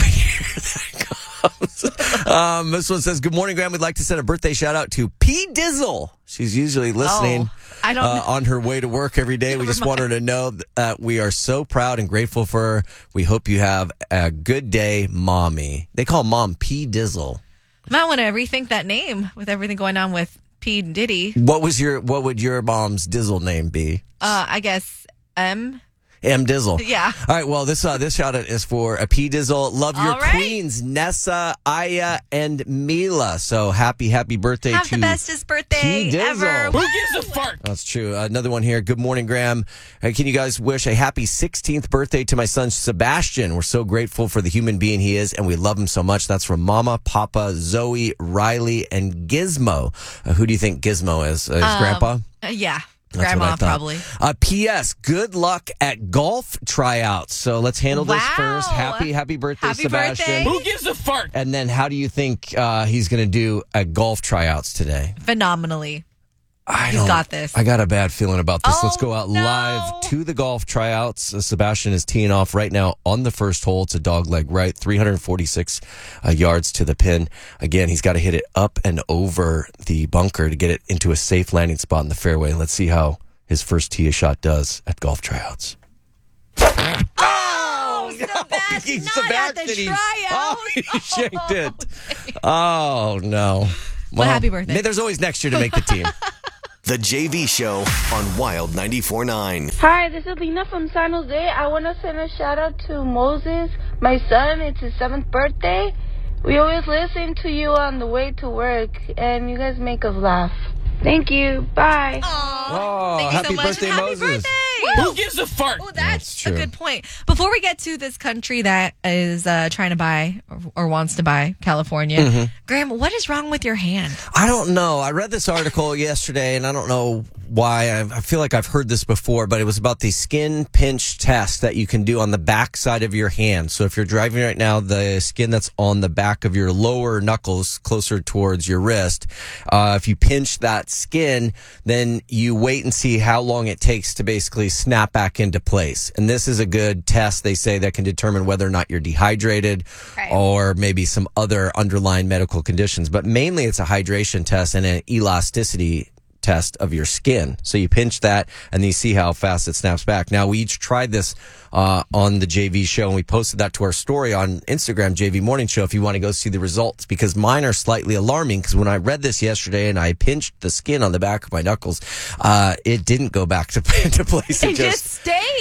This one says, good morning, Graham. We'd like to send a birthday shout out to P. Dizzle. She's usually listening I don't on her way to work every day. We just want her to know that we are so proud and grateful for her. We hope you have a good day, Mommy. They call Mom P. Dizzle. Might want to rethink that name with everything going on with P. Diddy. What would your mom's Dizzle name be? I guess M. Dizzle. Yeah. All right. Well, this shout out is for a P Dizzle. Love your All right. queens, Nessa, Aya, and Mila. So happy birthday Have to the bestest birthday P. Dizzle. ever. Who gives a fart? That's true. Another one here. Good morning, Graham. Can you guys wish a happy 16th birthday to my son, Sebastian? We're so grateful for the human being he is, and we love him so much. That's from Mama, Papa, Zoe, Riley, and Gizmo. Who do you think Gizmo is? His grandpa? Yeah. That's what I Grandma, thought. probably. P.S. Good luck at golf tryouts. So let's handle this Wow. first. Happy birthday, Happy Sebastian. birthday. Who gives a fart? And then how do you think he's going to do at golf tryouts today? Phenomenally. I He's don't- got this. I got a bad feeling about this. Let's Oh, go out no. live to the golf tryouts. Sebastian is teeing off right now on the first hole. It's a dog leg right, 346 yards to the pin. Again, he's got to hit it up and over the bunker to get it into a safe landing spot in the fairway. Let's see how his first tee shot does at golf tryouts. Oh, Sebastian, not at the tryout. He shanked it. Oh, no. Well, happy birthday. There's always next year to make the team. The JV Show on Wild 94.9. Hi, this is Lena from San Jose. I want to send a shout out to Moses, my son. It's his 7th birthday. We always listen to you on the way to work, and you guys make us laugh. Thank you. Bye. Oh, Thank you happy so much. birthday, Happy Moses. birthday. Who gives a fart? Oh, that's a true. good point. Before we get to this country that is trying to buy or wants to buy California, Mm-hmm. Graham, what is wrong with your hand? I don't know. I read this article yesterday, and I don't know why. I feel like I've heard this before, but it was about the skin pinch test that you can do on the back side of your hand. So if you're driving right now, the skin that's on the back of your lower knuckles, closer towards your wrist, if you pinch that skin, then you wait and see how long it takes to basically snap back into place. And this is a good test, they say, that can determine whether or not you're dehydrated or maybe some other underlying medical conditions. But mainly it's a hydration test and an elasticity test of your skin. So you pinch that and you see how fast it snaps back. Now, we each tried this on the JV Show, and we posted that to our story on Instagram, JV Morning Show, if you want to go see the results, because mine are slightly alarming, because when I read this yesterday and I pinched the skin on the back of my knuckles, it didn't go back to into place. It just stayed.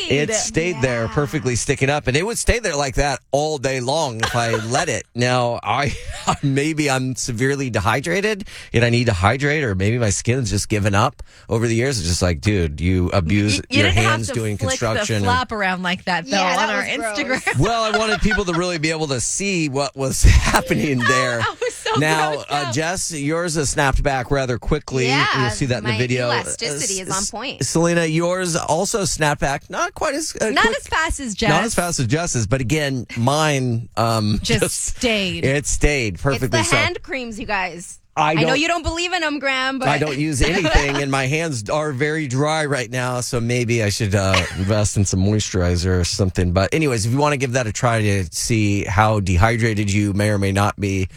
It stayed there perfectly sticking up, and it would stay there like that all day long if I let it. Now, maybe I'm severely dehydrated and I need to hydrate, or maybe my skin's just given up over the years. It's just like, dude, you abuse your hands doing construction. The flap around like that, though, on our Instagram. Well, I wanted people to really be able to see what was happening there. I was so now, Jess, yours has snapped back rather quickly. Yeah, you'll see that in the video. Elasticity is on point. Selena, yours also snapped back. Not quite as not as fast as Jess. Not as fast as Jess's, but again, mine just stayed. It stayed perfectly. It's the hand creams, you guys. I know you don't believe in them, Graham, but I don't use anything, and my hands are very dry right now, so maybe I should invest in some moisturizer or something. But anyways, if you want to give that a try to see how dehydrated you may or may not be,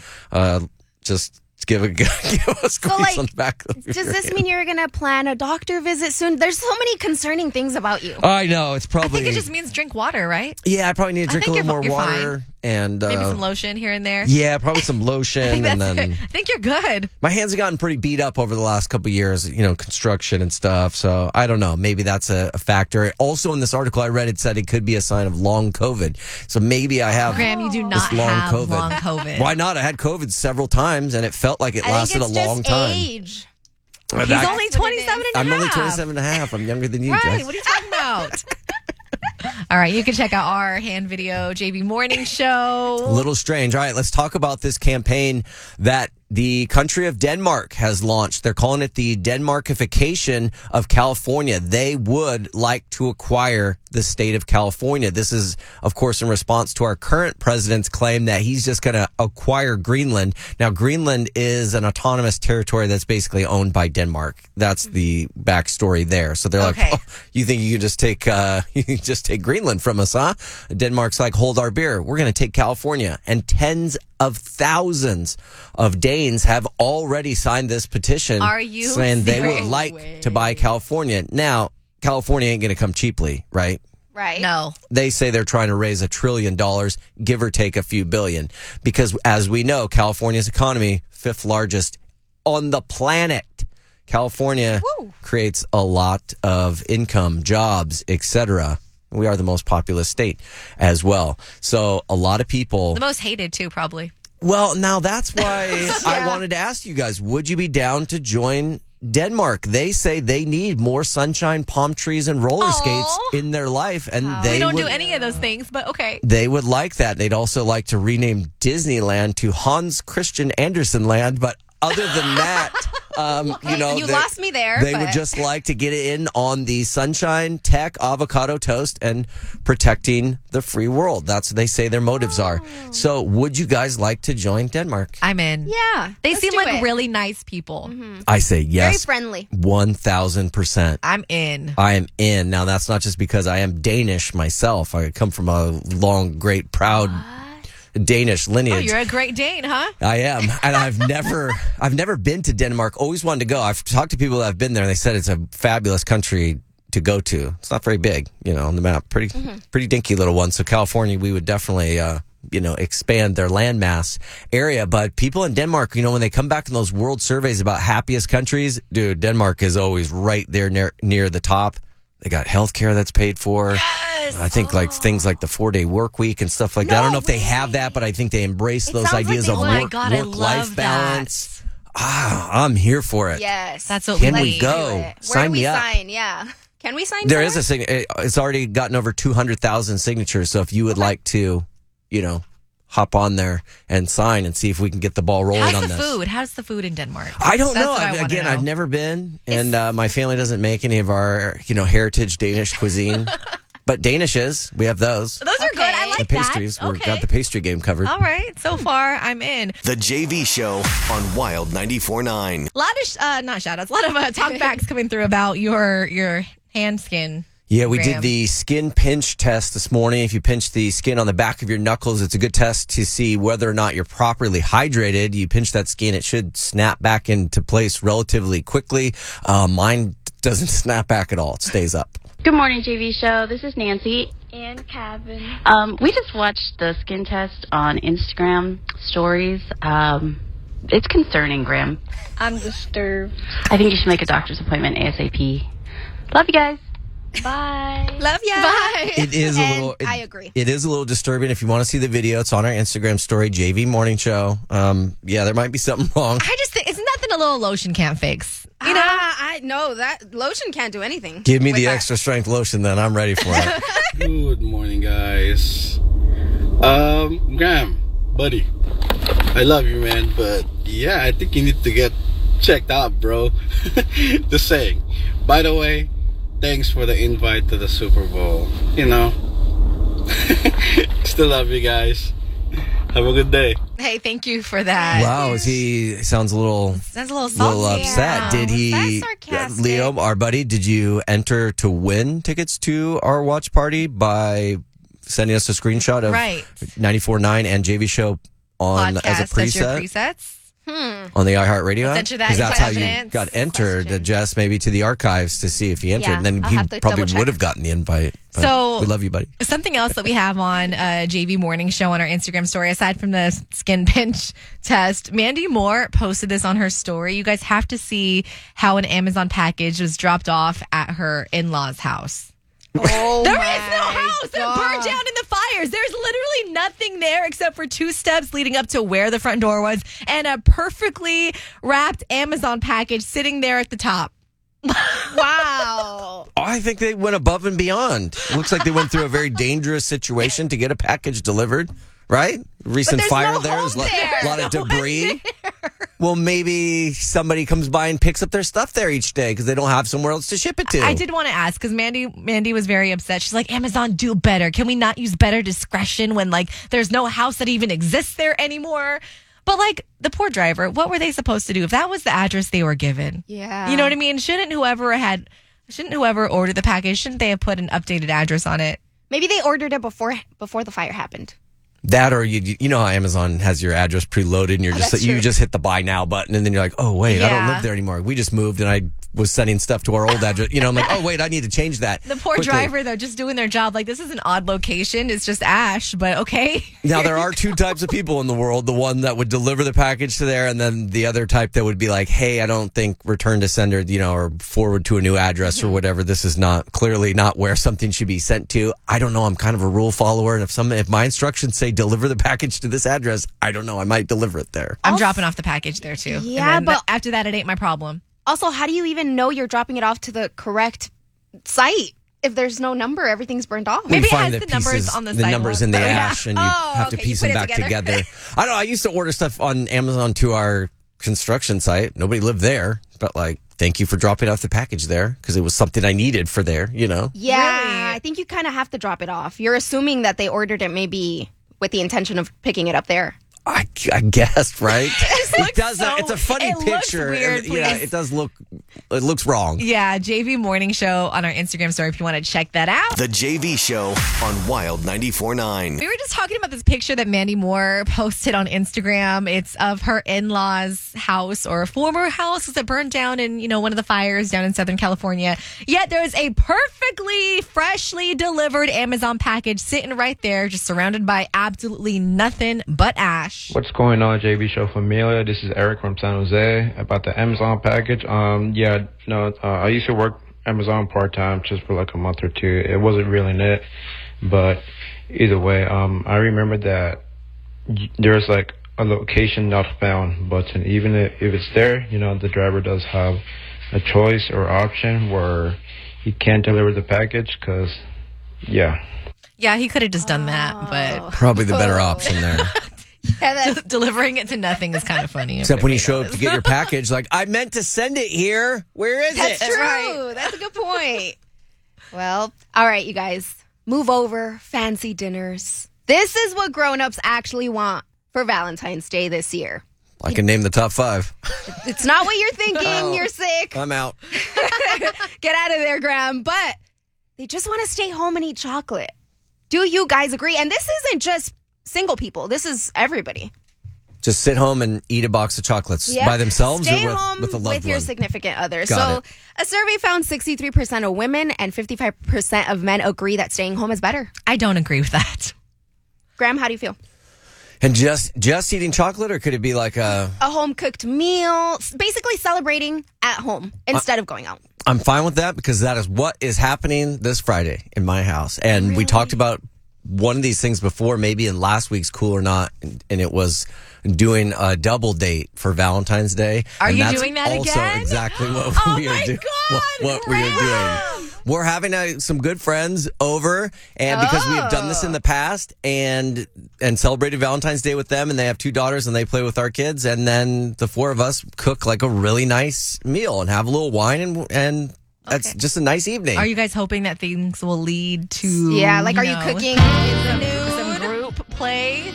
just give a squeeze on the back of your does this hand. mean you're going to plan a doctor visit soon? There's so many concerning things about you. I know. It's probably... I think it just means drink water, right? Yeah, I probably need to drink a little more you're water. Fine. And maybe some lotion here and there. Yeah, probably some lotion. I and then think you're good. My hands have gotten pretty beat up over the last couple of years, construction and stuff. So I don't know. Maybe that's a factor. Also, in this article I read, it said it could be a sign of long COVID. So maybe I have Graham, you do not long have COVID. long COVID. Why not? I had COVID several times, and it felt like it lasted a long time. Age. He's only 27 and a half. I'm only 27 and a half. I'm younger than you, right. Jess. What are you talking about? All right, you can check out our hand video, JV Morning Show. A little strange. All right, let's talk about this campaign that the country of Denmark has launched. They're calling it the Denmarkification of California. They would like to acquire the state of California. This is, of course, in response to our current president's claim that he's just going to acquire Greenland. Now, Greenland is an autonomous territory that's basically owned by Denmark. That's the backstory there. So they're like, oh, you think you can just take Greenland from us, huh? Denmark's like, hold our beer. We're going to take California. And tens of thousands of Danes have already signed this petition. Are you saying they would serious? like to buy California. Now, California ain't going to come cheaply, right? Right. No. They say they're trying to raise $1 trillion, give or take a few billion. Because as we know, California's economy, 5th largest on the planet. California creates a lot of income, jobs, etc. We are the most populous state as well. So a lot of people... The most hated, too, probably. Well, now that's why I wanted to ask you guys, would you be down to join Denmark? They say they need more sunshine, palm trees, and roller skates in their life. And we don't do any of those things, but okay. They would like that. They'd also like to rename Disneyland to Hans Christian Andersen Land, but other than that, you lost me there. They would just like to get in on the sunshine, tech, avocado toast, and protecting the free world. That's what they say their motives are. So would you guys like to join Denmark? I'm in. Yeah. They seem like really nice people. I say yes. Very friendly. 1,000%. I'm in. I am in. Now, that's not just because I am Danish myself. I come from a long, great, proud Danish lineage. Oh, you're a Great Dane, huh? I am, and I've never been to Denmark. Always wanted to go. I've talked to people that have been there, and they said it's a fabulous country to go to. It's not very big, on the map. Pretty dinky little one. So California, we would definitely, expand their landmass area. But people in Denmark, when they come back in those world surveys about happiest countries, dude, Denmark is always right there near the top. They got healthcare that's paid for. Yes. I think things like the 4-day work week and stuff like that. I don't know if they have that, but I think they embrace those ideas of work-life balance. I'm here for it. Yes. That's what Can we we go? Where Sign do we me up. sign? Yeah. Can we sign? There is a signature. It's already gotten over 200,000 signatures. So if you would like to, hop on there and sign and see if we can get the ball rolling on this. How's the food in Denmark? I don't know. Again, I've never been, and my family doesn't make any of our, heritage Danish cuisine. But Danish is. We have those. Those are good. I like the pastries. that. We've got the pastry game covered. All right. So far, I'm in. The JV Show on Wild 94.9. A lot of, not shout-outs, a lot of talkbacks coming through about your hand skin. Yeah, we Graham. did the skin pinch test this morning. If you pinch the skin on the back of your knuckles, it's a good test to see whether or not you're properly hydrated. You pinch that skin, it should snap back into place relatively quickly. Mine doesn't snap back at all. It stays up. Good morning, JV Show. This is Nancy. And Cabin. We just watched the skin test on Instagram stories. It's concerning, Graham. I'm disturbed. I think you should make a doctor's appointment ASAP. Love you guys. Bye. Love ya. Bye. It is a little. I agree. It is a little disturbing. If you want to see the video, it's on our Instagram story, JV Morning Show. Yeah, there might be something wrong. I just think it's nothing a little lotion can't fix. You know? I know that lotion can't do anything. Give me with the that. extra strength lotion, then I'm ready for it. Good morning, guys. Graham, buddy, I love you, man, but yeah, I think you need to get checked out, bro. Just saying. By the way, thanks for the invite to the Super Bowl. You know, still love you guys. Have a good day. Hey, thank you for that. Wow, he sounds a little salty. upset. Did he, Leo, our buddy, did you enter to win tickets to our watch party by sending us a screenshot of 94.9 and JV Show on as a preset? Presets? On the iHeartRadio app? Enter that Because that's how you evidence. got entered, just maybe to the archives to see if he entered. Yeah, and then I'll he have to probably double would check. have gotten the invite. But So- we love you, buddy. Something else that we have on JV Morning Show on our Instagram story, aside from the skin pinch test, Mandy Moore posted this on her story. You guys have to see how an Amazon package was dropped off at her in-laws' house. Oh There is no house. It burned down in the fires. There's literally nothing there except for 2 steps leading up to where the front door was and a perfectly wrapped Amazon package sitting there at the top. Wow. I think they went above and beyond. It looks like they went through a very dangerous situation to get a package delivered, right? Recent there's fire no there. home There's there. a lot of No one debris. Well, maybe somebody comes by and picks up their stuff there each day because they don't have somewhere else to ship it to. I did want to ask because Mandy was very upset. She's like, Amazon, do better. Can we not use better discretion when like there's no house that even exists there anymore? But like the poor driver, what were they supposed to do if that was the address they were given? Yeah. You know what I mean? Shouldn't whoever ordered the package, shouldn't they have put an updated address on it? Maybe they ordered it before the fire happened. That or you know how Amazon has your address preloaded and you're that's you true. just hit the buy now button and then you're like, oh wait, I don't Yeah. live there anymore. We just moved and I was sending stuff to our old address. You know, I'm like, oh wait, I need to change that. The poor quickly. driver, though, just doing their job. Like, this is an odd location. It's just Ash, but okay. Now there are 2 types of people in the world: the one that would deliver the package to there, and then the other type that would be like, "Hey, I don't think return to sender, or forward to a new address or whatever. This is clearly not where something should be sent to." I don't know. I'm kind of a rule follower, and if my instructions say deliver the package to this address, I don't know. I might deliver it there. I'm dropping off the package there, too. Yeah, And then but- after that, it ain't my problem. Also, how do you even know you're dropping it off to the correct site if there's no number? Everything's burned off. Maybe it find has the the numbers pieces- on the the sidewalk. numbers in the Oh, yeah. ash, and you have to okay, piece you them put it back together. I don't know. I used to order stuff on Amazon to our construction site. Nobody lived there, but like, thank you for dropping off the package there because it was something I needed for there. Yeah, I think you kind of have to drop it off. You're assuming that they ordered it maybe with the intention of picking it up there. I guess, right? It does. so- It's a funny it looks picture. weird, Yeah, please. it does look. It looks wrong. Yeah, JV Morning Show on our Instagram story if you want to check that out. The JV Show on Wild 94.9. We were just talking about this picture that Mandy Moore posted on Instagram. It's of her in-laws' house or a former house that burned down in, one of the fires down in Southern California. Yet there's a perfectly freshly delivered Amazon package sitting right there, just surrounded by absolutely nothing but ash. What's going on, JB Show Familia? This is Eric from San Jose about the Amazon package. I used to work Amazon part-time just for like a month or two. It wasn't really it, but either way, I remember that there's like a location not found button. Even if it's there, the driver does have a choice or option where he can't deliver the package because, Yeah, he could have just done that, but Probably the better option there. delivering it to nothing is kind of funny. Except when you show up to get your package, like, I meant to send it here. Where is That's it? true. That's a good point. Well, all right, you guys. Move over. Fancy dinners. This is what grown-ups actually want for Valentine's Day this year. I can name the top 5. It's not what you're thinking. Oh. You're sick. I'm out. Get out of there, Graham. But they just want to stay home and eat chocolate. Do you guys agree? And this isn't just single people. This is everybody. Just sit home and eat a box of chocolates Yep. by themselves Stay or home with a loved with your one. significant other. Got So a survey found 63% of women and 55% of men agree that staying home is better. I don't agree with that. Graham, how do you feel? And just eating chocolate, or could it be like a A home cooked meal, basically celebrating at home instead of going out. I'm fine with that because that is what is happening this Friday in my house. And we talked about one of these things before, maybe in last week's Cool or Not, and it was doing a double date for Valentine's Day. Are and you that's doing that also again? Exactly what we are doing. What we are doing. We're having some good friends over, and because we have done this in the past and celebrated Valentine's Day with them, and they have 2 daughters, and they play with our kids, and then the 4 of us cook like a really nice meal and have a little wine, and that's just a nice evening. Are you guys hoping that things will lead to? Yeah, like, are you cooking some group play?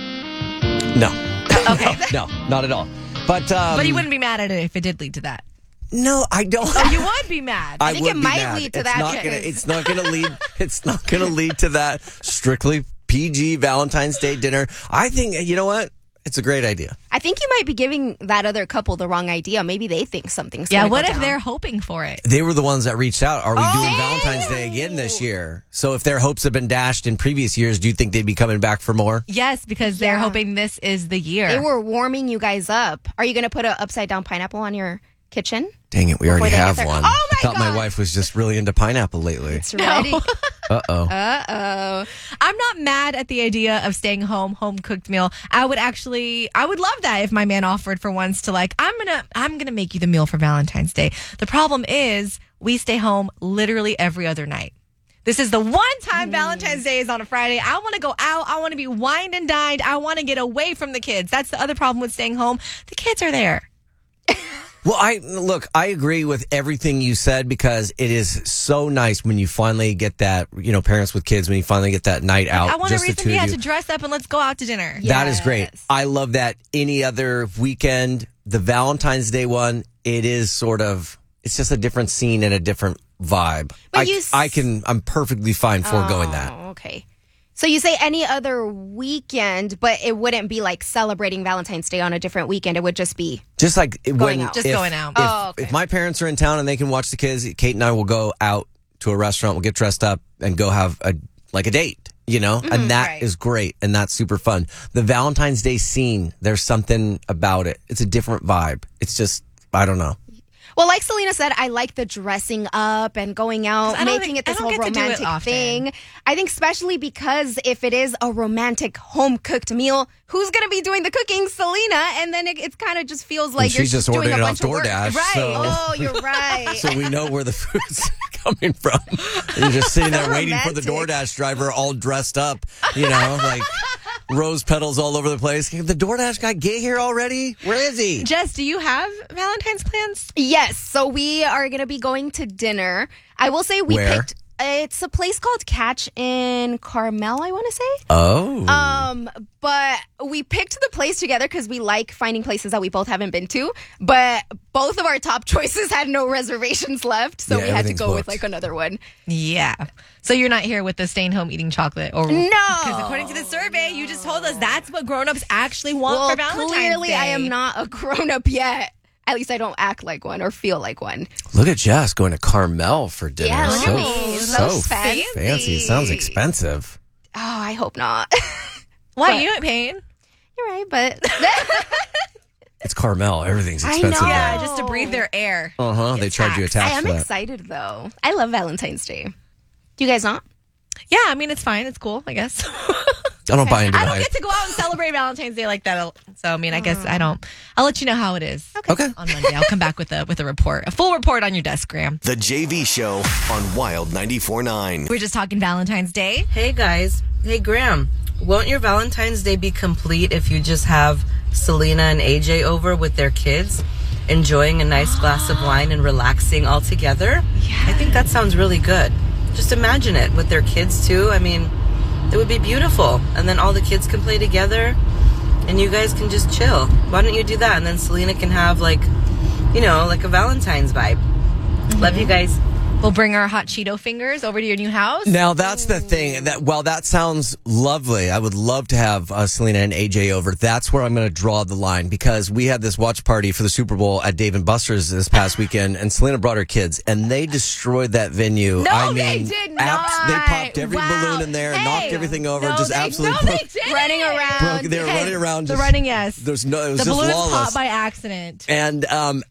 No. Okay. No, not at all. But you wouldn't be mad at it if it did lead to that. No, I don't. Oh, you would be mad. I think would it be might mad. lead to It's that not because- it's not going to lead. It's not going to lead to that strictly PG Valentine's Day dinner. I think, you know what? It's a great idea. I think you might be giving that other couple the wrong idea. Maybe they think something's Yeah, gonna what go if down. they're hoping for it? They were the ones that reached out. Are we doing Valentine's Day again this year? So if their hopes have been dashed in previous years, do you think they'd be coming back for more? Yes, because they're hoping this is the year. They were warming you guys up. Are you going to put an upside down pineapple on your kitchen? Dang it, we Before already they get have there. one. Oh I thought my wife was just really into pineapple lately. It's ready. Uh-oh. Uh-oh. I'm not mad at the idea of staying home cooked meal. I would love that if my man offered for once to I'm gonna make you the meal for Valentine's Day. The problem is we stay home literally every other night. This is the one time Valentine's Day is on a Friday. I want to go out. I want to be wined and dined. I want to get away from the kids. That's the other problem with staying home. The kids are there. Well, I agree with everything you said because it is so nice when you finally get that, parents with kids, when you finally get that night out. I want a just the reason two of you. to dress up and let's go out to dinner. That is great. I love that. Any other weekend, the Valentine's Day one, it is it's just a different scene and a different vibe. But I'm perfectly fine foregoing that. Okay. So you say any other weekend, but it wouldn't be like celebrating Valentine's Day on a different weekend. It would just be Just like going out. Going out. If my parents are in town and they can watch the kids, Kate and I will go out to a restaurant, we'll get dressed up and go have a date, and that is great. And that's super fun. The Valentine's Day scene, there's something about it. It's a different vibe. It's just, I don't know. Well, like Selena said, I like the dressing up and going out, making it this whole romantic thing. I think especially because if it is a romantic home-cooked meal, who's going to be doing the cooking? Selena. And then it kind of just feels like you're just doing a bunch of work. DoorDash. Right. So, oh, you're right. So we know where the food's coming from. You're just sitting there waiting for the DoorDash driver all dressed up, like rose petals all over the place. The DoorDash guy get here already? Where is he? Jess, do you have Valentine's plans? Yes. So we are going to be going to dinner. I will say we picked. It's a place called Catch in Carmel, I want to say. Oh. But we picked the place together because we like finding places that we both haven't been to. But both of our top choices had no reservations left, so we had to go with another one. Yeah. So you're not here with the staying home eating chocolate, or no? Because according to the survey, you just told us that's what grown-ups actually want for Valentine's clearly Day. I am not a grown-up yet. At least I don't act like one or feel like one. Look at Jess going to Carmel for dinner. Yeah, look at me. So fancy. fancy. Sounds expensive. Oh, I hope not. Why? You ain't paying. You're right, but it's Carmel. Everything's expensive. I know. Yeah, just to breathe their air. They charge you a tax I am for that. excited though. I love Valentine's Day. Do you guys not? Yeah, I mean it's fine. It's cool, I guess. I don't buy into I don't get to go out and celebrate Valentine's Day like that. So I mean, I guess I don't. I'll let you know how it is. Okay. On Monday, I'll come back with a report, a full report on your desk, Graham. The JV Show on Wild 94.9. We're just talking Valentine's Day. Hey guys. Hey Graham. Won't your Valentine's Day be complete if you just have Selena and AJ over with their kids, enjoying a nice glass of wine and relaxing all together? Yeah. I think that sounds really good. Just imagine it with their kids too. I mean, it would be beautiful. And then all the kids can play together and you guys can just chill. Why don't you do that? And then Selena can have like a Valentine's vibe. Love you guys. We'll bring our hot Cheeto fingers over to your new house. Now, that's the thing. That sounds lovely. I would love to have Selena and AJ over. That's where I'm going to draw the line because we had this watch party for the Super Bowl at Dave & Buster's this past weekend, and Selena brought her kids, and they destroyed that venue. No, they did not. They popped every balloon in there, knocked everything over, running around. They were running around. The running, yes. It was the just balloons lawless. popped by accident. And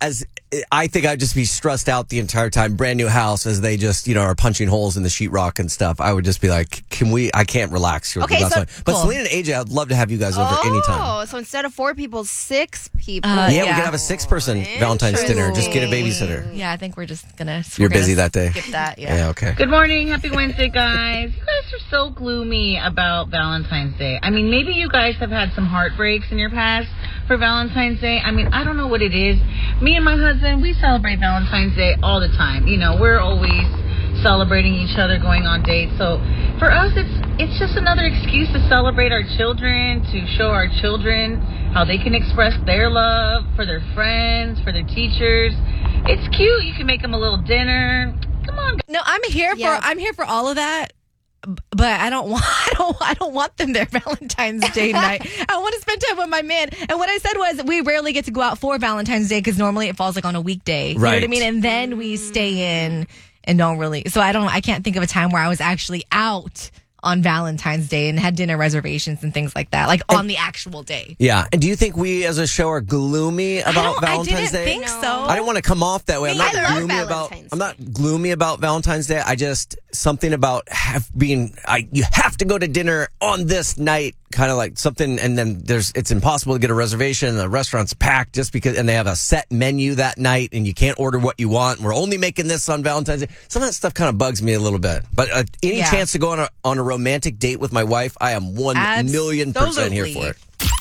I think I'd just be stressed out the entire time. Brand new house as they just, are punching holes in the sheetrock and stuff. I would just be like, I can't relax here. Okay, but cool. Selena and AJ, I'd love to have you guys over anytime. Oh, so instead of 4 people, 6 people. We could have a 6-person Valentine's dinner. Just get a babysitter. Yeah, I think we're just going to. You're busy that day. Skip that, yeah. Okay. Good morning. Happy Wednesday, guys. You guys are so gloomy about Valentine's Day. I mean, maybe you guys have had some heartbreaks in your past for Valentine's Day. I mean, I don't know what it is. Me and my husband, we celebrate Valentine's Day all the time. We're always celebrating each other, going on dates. So for us, it's just another excuse to celebrate our children, to show our children how they can express their love for their friends, for their teachers. It's cute. You can make them a little dinner. Come on. No, I'm here for all of that. But I don't want them there Valentine's Day night. I want to spend time with my man. And what I said was we rarely get to go out for Valentine's Day because normally it falls like on a weekday. You know what I mean? And then we stay in and don't really. So I can't think of a time where I was actually out on Valentine's Day and had dinner reservations and things like that, on the actual day. Yeah. And do you think we as a show are gloomy about Valentine's Day? I didn't think so. I don't want to come off that way. I'm not gloomy about Valentine's Day. I just something about you have to go to dinner on this night, kind of like something, and then it's impossible to get a reservation and the restaurant's packed just because, and they have a set menu that night and you can't order what you want. We're only making this on Valentine's Day. Some of that stuff kind of bugs me a little bit. But any chance to go on a romantic date with my wife, I am 1,000,000% here for it.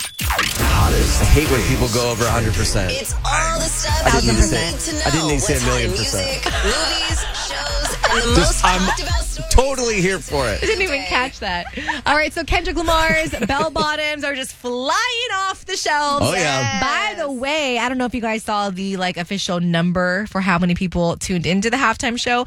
I hate when people go over 100%. It's all the stuff I didn't you need to say What's 1,000,000%. music, movies, shows, and the most talked about stories. Totally here for it. I didn't even catch that. All right, so Kendrick Lamar's Bell Bottoms are just flying off the shelves. Oh, yeah. By the way, I don't know if you guys saw the official number for how many people tuned into the halftime show.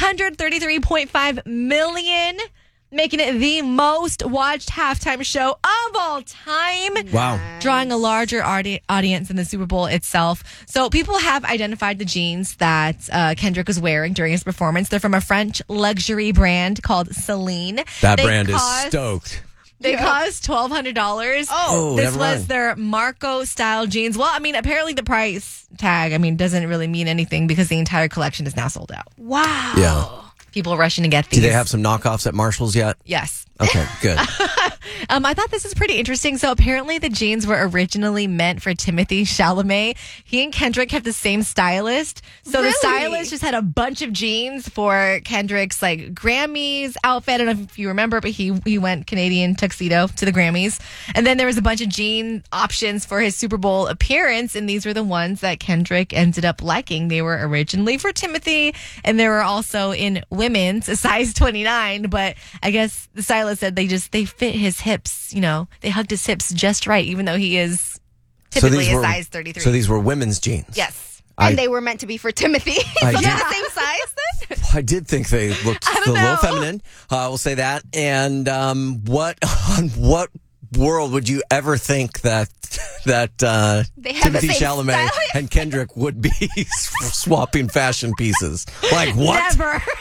133.5 million. Making it the most watched halftime show of all time. Wow. Drawing a larger audience than the Super Bowl itself. So people have identified the jeans that Kendrick was wearing during his performance. They're from a French luxury brand called Celine. That brand is stoked. They cost $1,200. Oh, this was their Marco style jeans. Well, I mean, apparently the price tag, doesn't really mean anything because the entire collection is now sold out. Wow. Yeah. People rushing to get these. Do they have some knockoffs at Marshall's yet? Yes. Okay, good. I thought this was pretty interesting. So apparently the jeans were originally meant for Timothée Chalamet. He and Kendrick have the same stylist. So the stylist just had a bunch of jeans for Kendrick's Grammys outfit. I don't know if you remember, but he went Canadian tuxedo to the Grammys. And then there was a bunch of jean options for his Super Bowl appearance. And these were the ones that Kendrick ended up liking. They were originally for Timothy, and they were also in women's, a size 29. But I guess the stylist said they fit his hips, they hugged his hips just right, even though he is typically a size 33. So these were women's jeans? Yes. And they were meant to be for Timothy. So they're the same size then? I did think they looked a little feminine. We'll say that. And what world would you ever think that Timothée Chalamet and Kendrick would be swapping fashion pieces? Like what?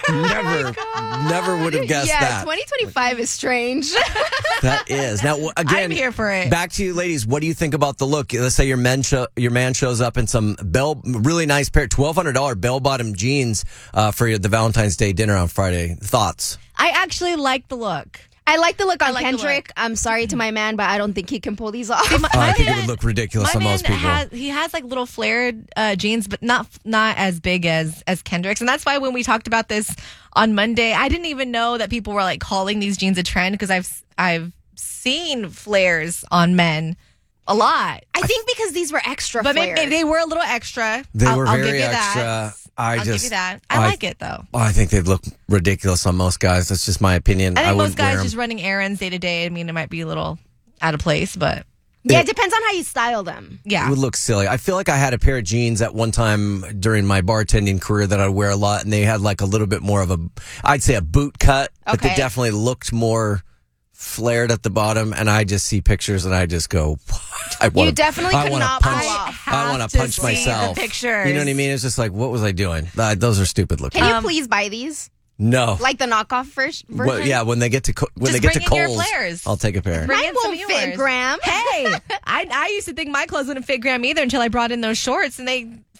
Never would have guessed that. 2025 is strange. That is. Now again, I'm here for it. Back to you, ladies. What do you think about the look? Let's say your man shows up in some really nice pair, $1,200 bell-bottom jeans for the Valentine's Day dinner on Friday. Thoughts? I actually like the look. I like the look on Kendrick. I'm sorry to my man, but I don't think he can pull these off. I think it would look ridiculous on most people. He has little flared jeans, but not as big as Kendrick's. And that's why when we talked about this on Monday, I didn't even know that people were calling these jeans a trend because I've seen flares on men a lot. I think because these were extra but flared. Maybe they were a little extra. They were very give you extra. That. I'll give you that. I like it though. I think they'd look ridiculous on most guys. That's just my opinion. I think most guys just running errands day to day. It might be a little out of place, but it depends on how you style them. Yeah. It would look silly. I feel like I had a pair of jeans at one time during my bartending career that I'd wear a lot, and they had a little bit more of I'd say a boot cut, but they definitely looked more flared at the bottom, and I just see pictures and I just go, you definitely could not pull off. I want to punch myself. The pictures. You know what I mean? It's just what was I doing? Those are stupid looking. Can you please buy these? No. Like the knockoff version? Well, yeah, when they get to Kohl's, I'll take a pair. Mine won't fit, Graham. Hey, I used to think my clothes wouldn't fit Graham either until I brought in those shorts, and they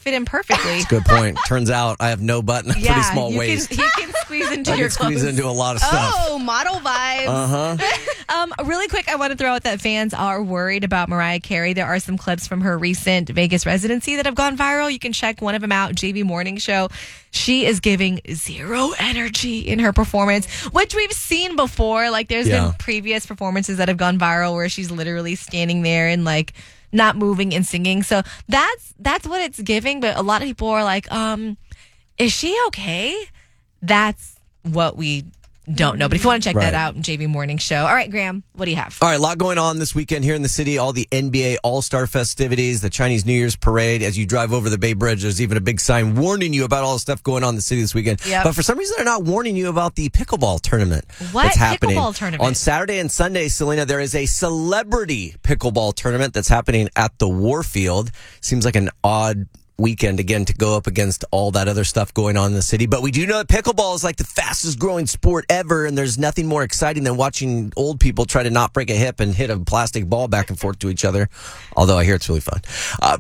fit in perfectly. That's a good point. Turns out I have no butt and a pretty small waist. He can squeeze into I your can squeeze clothes. into a lot of stuff. Oh, model vibes. Really quick, I want to throw out that fans are worried about Mariah Carey. There are some clips from her recent Vegas residency that have gone viral. You can check one of them out, JV Morning Show. She is giving zero energy in her performance, which we've seen before. Like, there's been previous performances that have gone viral where she's literally standing there and like not moving and singing. So that's what it's giving. But a lot of people are like, is she okay? That's what we don't know. But if you want to check that out, JV Morning Show. All right, Graham, what do you have? All right, a lot going on this weekend here in the city. All the NBA All-Star festivities, the Chinese New Year's parade. As you drive over the Bay Bridge, there's even a big sign warning you about all the stuff going on in the city this weekend. Yep. But for some reason, they're not warning you about the pickleball tournament. What that's happening pickleball tournament? On Saturday and Sunday, Selena, there is a celebrity pickleball tournament that's happening at the Warfield. Seems like an odd weekend again to go up against all that other stuff going on in the city, but we do know that pickleball is like the fastest growing sport ever, and there's nothing more exciting than watching old people try to not break a hip and hit a plastic ball back and forth to each other, although I hear it's really fun.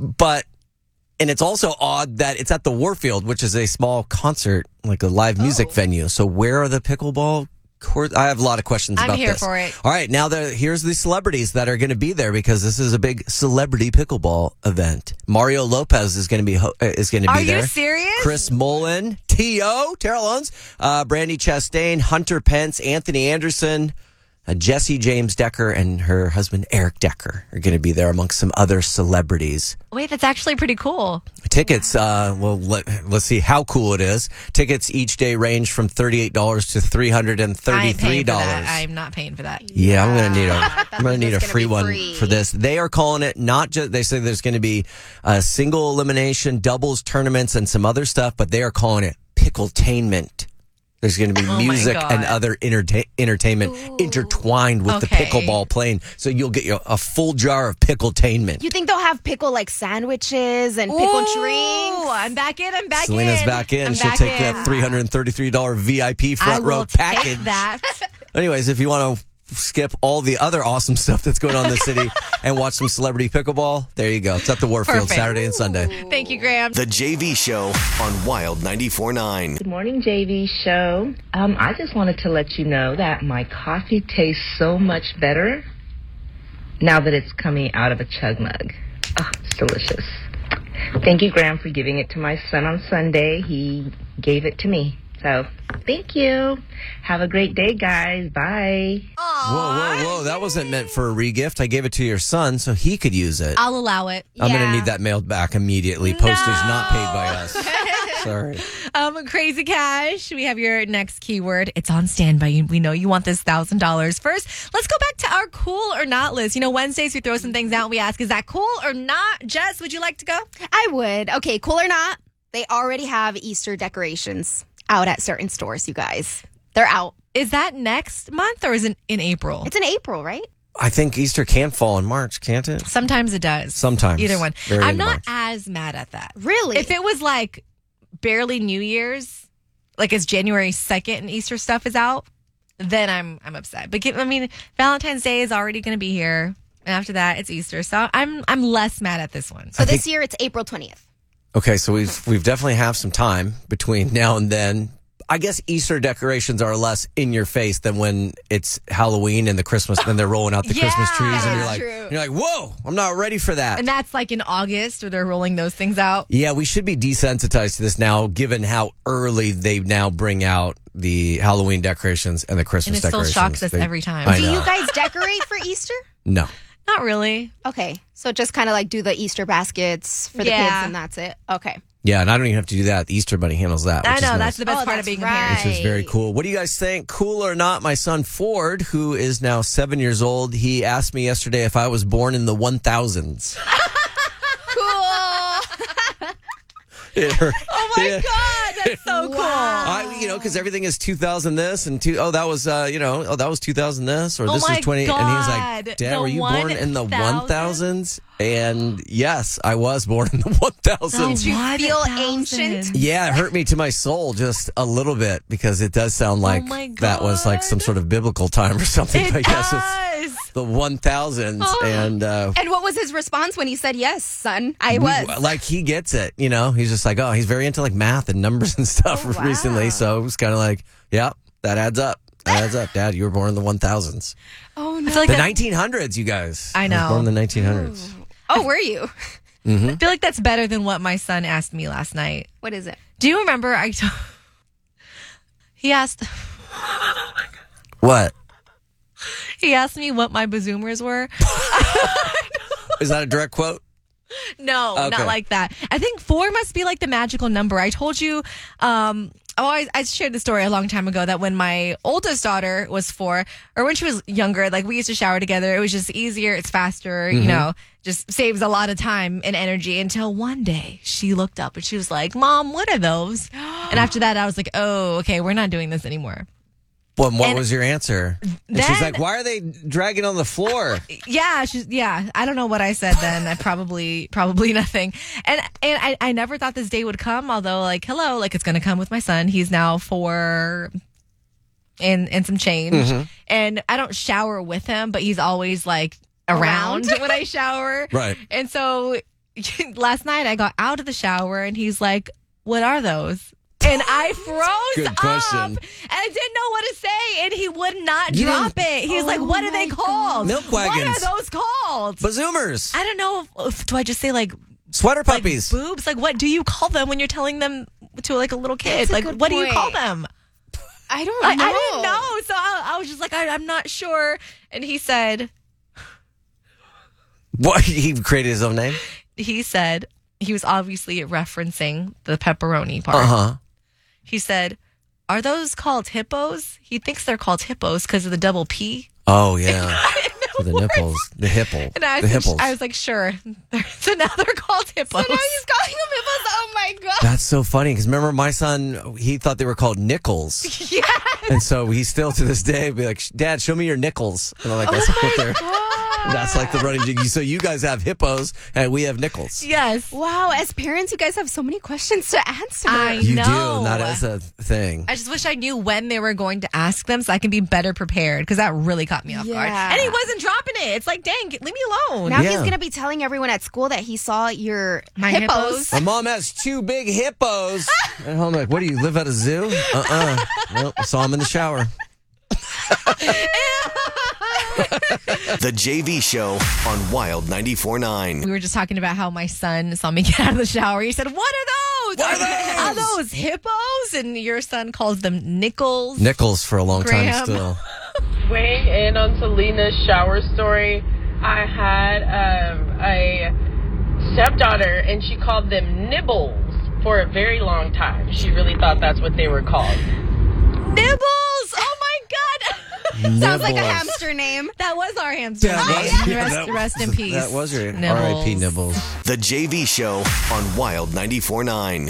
And it's also odd that it's at the Warfield, which is a small concert, like a live music venue. So where are the pickleball courts? I have a lot of questions about this. I'm here for it. All right, now here's the celebrities that are going to be there because this is a big celebrity pickleball event. Mario Lopez is going to be there. Are you serious? Chris Mullen, T.O., Terrell Owens, Brandy Chastain, Hunter Pence, Anthony Anderson, Jesse James Decker, and her husband Eric Decker are going to be there amongst some other celebrities. Wait, that's actually pretty cool. Tickets, let's see how cool it is. Tickets each day range from $38 to $333. I'm not paying for that. Yeah, I'm gonna need a free one for this. They are calling it not just. They say there's going to be a single elimination, doubles tournaments, and some other stuff, but they are calling it Pickletainment. There's going to be music and other entertainment intertwined with the pickleball playing. So you'll get a full jar of Pickletainment. You think they'll have pickle like sandwiches and pickle drinks? I'm back in. Selena's back in. She'll take that $333 VIP front row package. Take that. Anyways, if you want to skip all the other awesome stuff that's going on in the city and watch some celebrity pickleball, there you go. It's at the Warfield Saturday and Sunday. Thank you, Graham. The JV Show on Wild 94.9. Good morning, JV Show. I just wanted to let you know that my coffee tastes so much better now that it's coming out of a chug mug. Oh, it's delicious. Thank you, Graham, for giving it to my son on Sunday. He gave it to me. So, thank you. Have a great day, guys. Bye. Whoa. That wasn't meant for a regift. I gave it to your son so he could use it. I'll allow it. I'm going to need that mailed back immediately. Postage not paid by us. Sorry. Crazy Cash. We have your next keyword. It's on standby. We know you want this $1,000. First, let's go back to our cool or not list. You know, Wednesdays we throw some things out and we ask, is that cool or not? Jess, would you like to go? I would. Okay, cool or not? They already have Easter decorations out at certain stores, you guys. They're out. Is that next month or is it in April? It's in April, right? I think Easter can fall in March, can't it? Sometimes it does. Sometimes. Either one. Very I'm not March. as mad at that. Really? If it was like barely New Year's, like it's January 2nd and Easter stuff is out, then I'm upset. But Valentine's Day is already going to be here. And after that, it's Easter. So I'm less mad at this one. So this year, it's April 20th. Okay, so we've definitely have some time between now and then. I guess Easter decorations are less in your face than when it's Halloween and the Christmas, then they're rolling out the Christmas trees, and you're like, whoa, I'm not ready for that. And that's like in August where they're rolling those things out. Yeah, we should be desensitized to this now, given how early they now bring out the Halloween decorations and the Christmas decorations. And it still shocks us every time. Do you guys decorate for Easter? No. Not really. Okay, so just kind of like do the Easter baskets for the kids and that's it. Okay. Yeah, and I don't even have to do that. The Easter Bunny handles that. I know, nice. that's the best part of being a parent. Which is very cool. What do you guys think? Cool or not? My son Ford, who is now 7 years old, he asked me yesterday if I was born in the 1000s. Oh my God, that's so cool. Because everything is 2000 this and that was 2000 this or this was 20. God. And he was like, Dad, were you born in the 1000s? And yes, I was born in the 1000s. Did you feel ancient? Yeah, it hurt me to my soul just a little bit because it does sound like that was like some sort of biblical time or something. It I guess does. the 1000s. And what was his response when he said, yes, son, I was? Like, he gets it, you know? He's just like, oh, he's very into like math and numbers and stuff recently. So it was kind of like, yeah, that adds up. That adds up. Dad, you were born in the 1000s. Oh, no. Like the 1900s, you guys. I know. I was born in the 1900s. Oh, were you? Mm-hmm. I feel like that's better than what my son asked me last night. What is it? Do you remember he asked... What? He asked me what my bazoomers were. Is that a direct quote? No, not like that. I think 4 must be like the magical number. I told you, I shared the story a long time ago that when my oldest daughter was 4, or when she was younger, like we used to shower together. It was just easier. It's faster, you know, just saves a lot of time and energy until one day she looked up and she was like, Mom, what are those? And after that, I was like, oh, okay, we're not doing this anymore. Well, what was your answer? And she's like, why are they dragging on the floor? Yeah, I don't know what I said then. I probably nothing. And I never thought this day would come, although like, hello, like it's going to come with my son. He's now 4 and some change. And I don't shower with him, but he's always like around when I shower. Right. And so last night I got out of the shower and he's like, what are those? And I froze Good question. up and I didn't know what to say, and he would not drop it. He's like, what are they called? Milk wagons. What are those called? Bazoomers. I don't know. Do I just say like sweater puppies? Like boobs? Like what do you call them when you're telling them to like a little kid? Like what do you call them? I don't know. I didn't know. So I was just like, I'm not sure. And he said. What? He created his own name? He said, he was obviously referencing the pepperoni part. He said, are those called hippos? He thinks they're called hippos because of the double P. Oh, yeah. For the nipples. The hipple. And I was like, sure. So now they're called hippos. So now he's calling them hippos. Oh, my God. That's so funny because remember my son, he thought they were called nickels. Yeah. And so he still to this day be like, Dad, show me your nickels. And I'm like, that's what they're... That's like the running jig. So you guys have hippos and we have nickels. Yes. Wow. As parents, you guys have so many questions to answer. I You know. do, not as a thing. I just wish I knew when they were going to ask them so I can be better prepared because that really caught me off guard. And he wasn't dropping it. It's like, dang, leave me alone. Now he's going to be telling everyone at school that he saw your hippos. My mom has 2 big hippos. At home, like, what do you live at a zoo? Nope, I saw him in the shower. The JV Show on Wild 94.9. We were just talking about how my son saw me get out of the shower. He said, what are those? What are those? Are those hippos? And your son calls them nickels. Nickels for a long Graham. time still. Weighing in on Selena's shower story, I had a stepdaughter and she called them nibbles for a very long time. She really thought that's what they were called. Nibbles! Oh my God! Sounds like a hamster name. That was our hamster. Rest in peace. That was your Nibbles. R.I.P. Nibbles. The JV Show on Wild 94.9.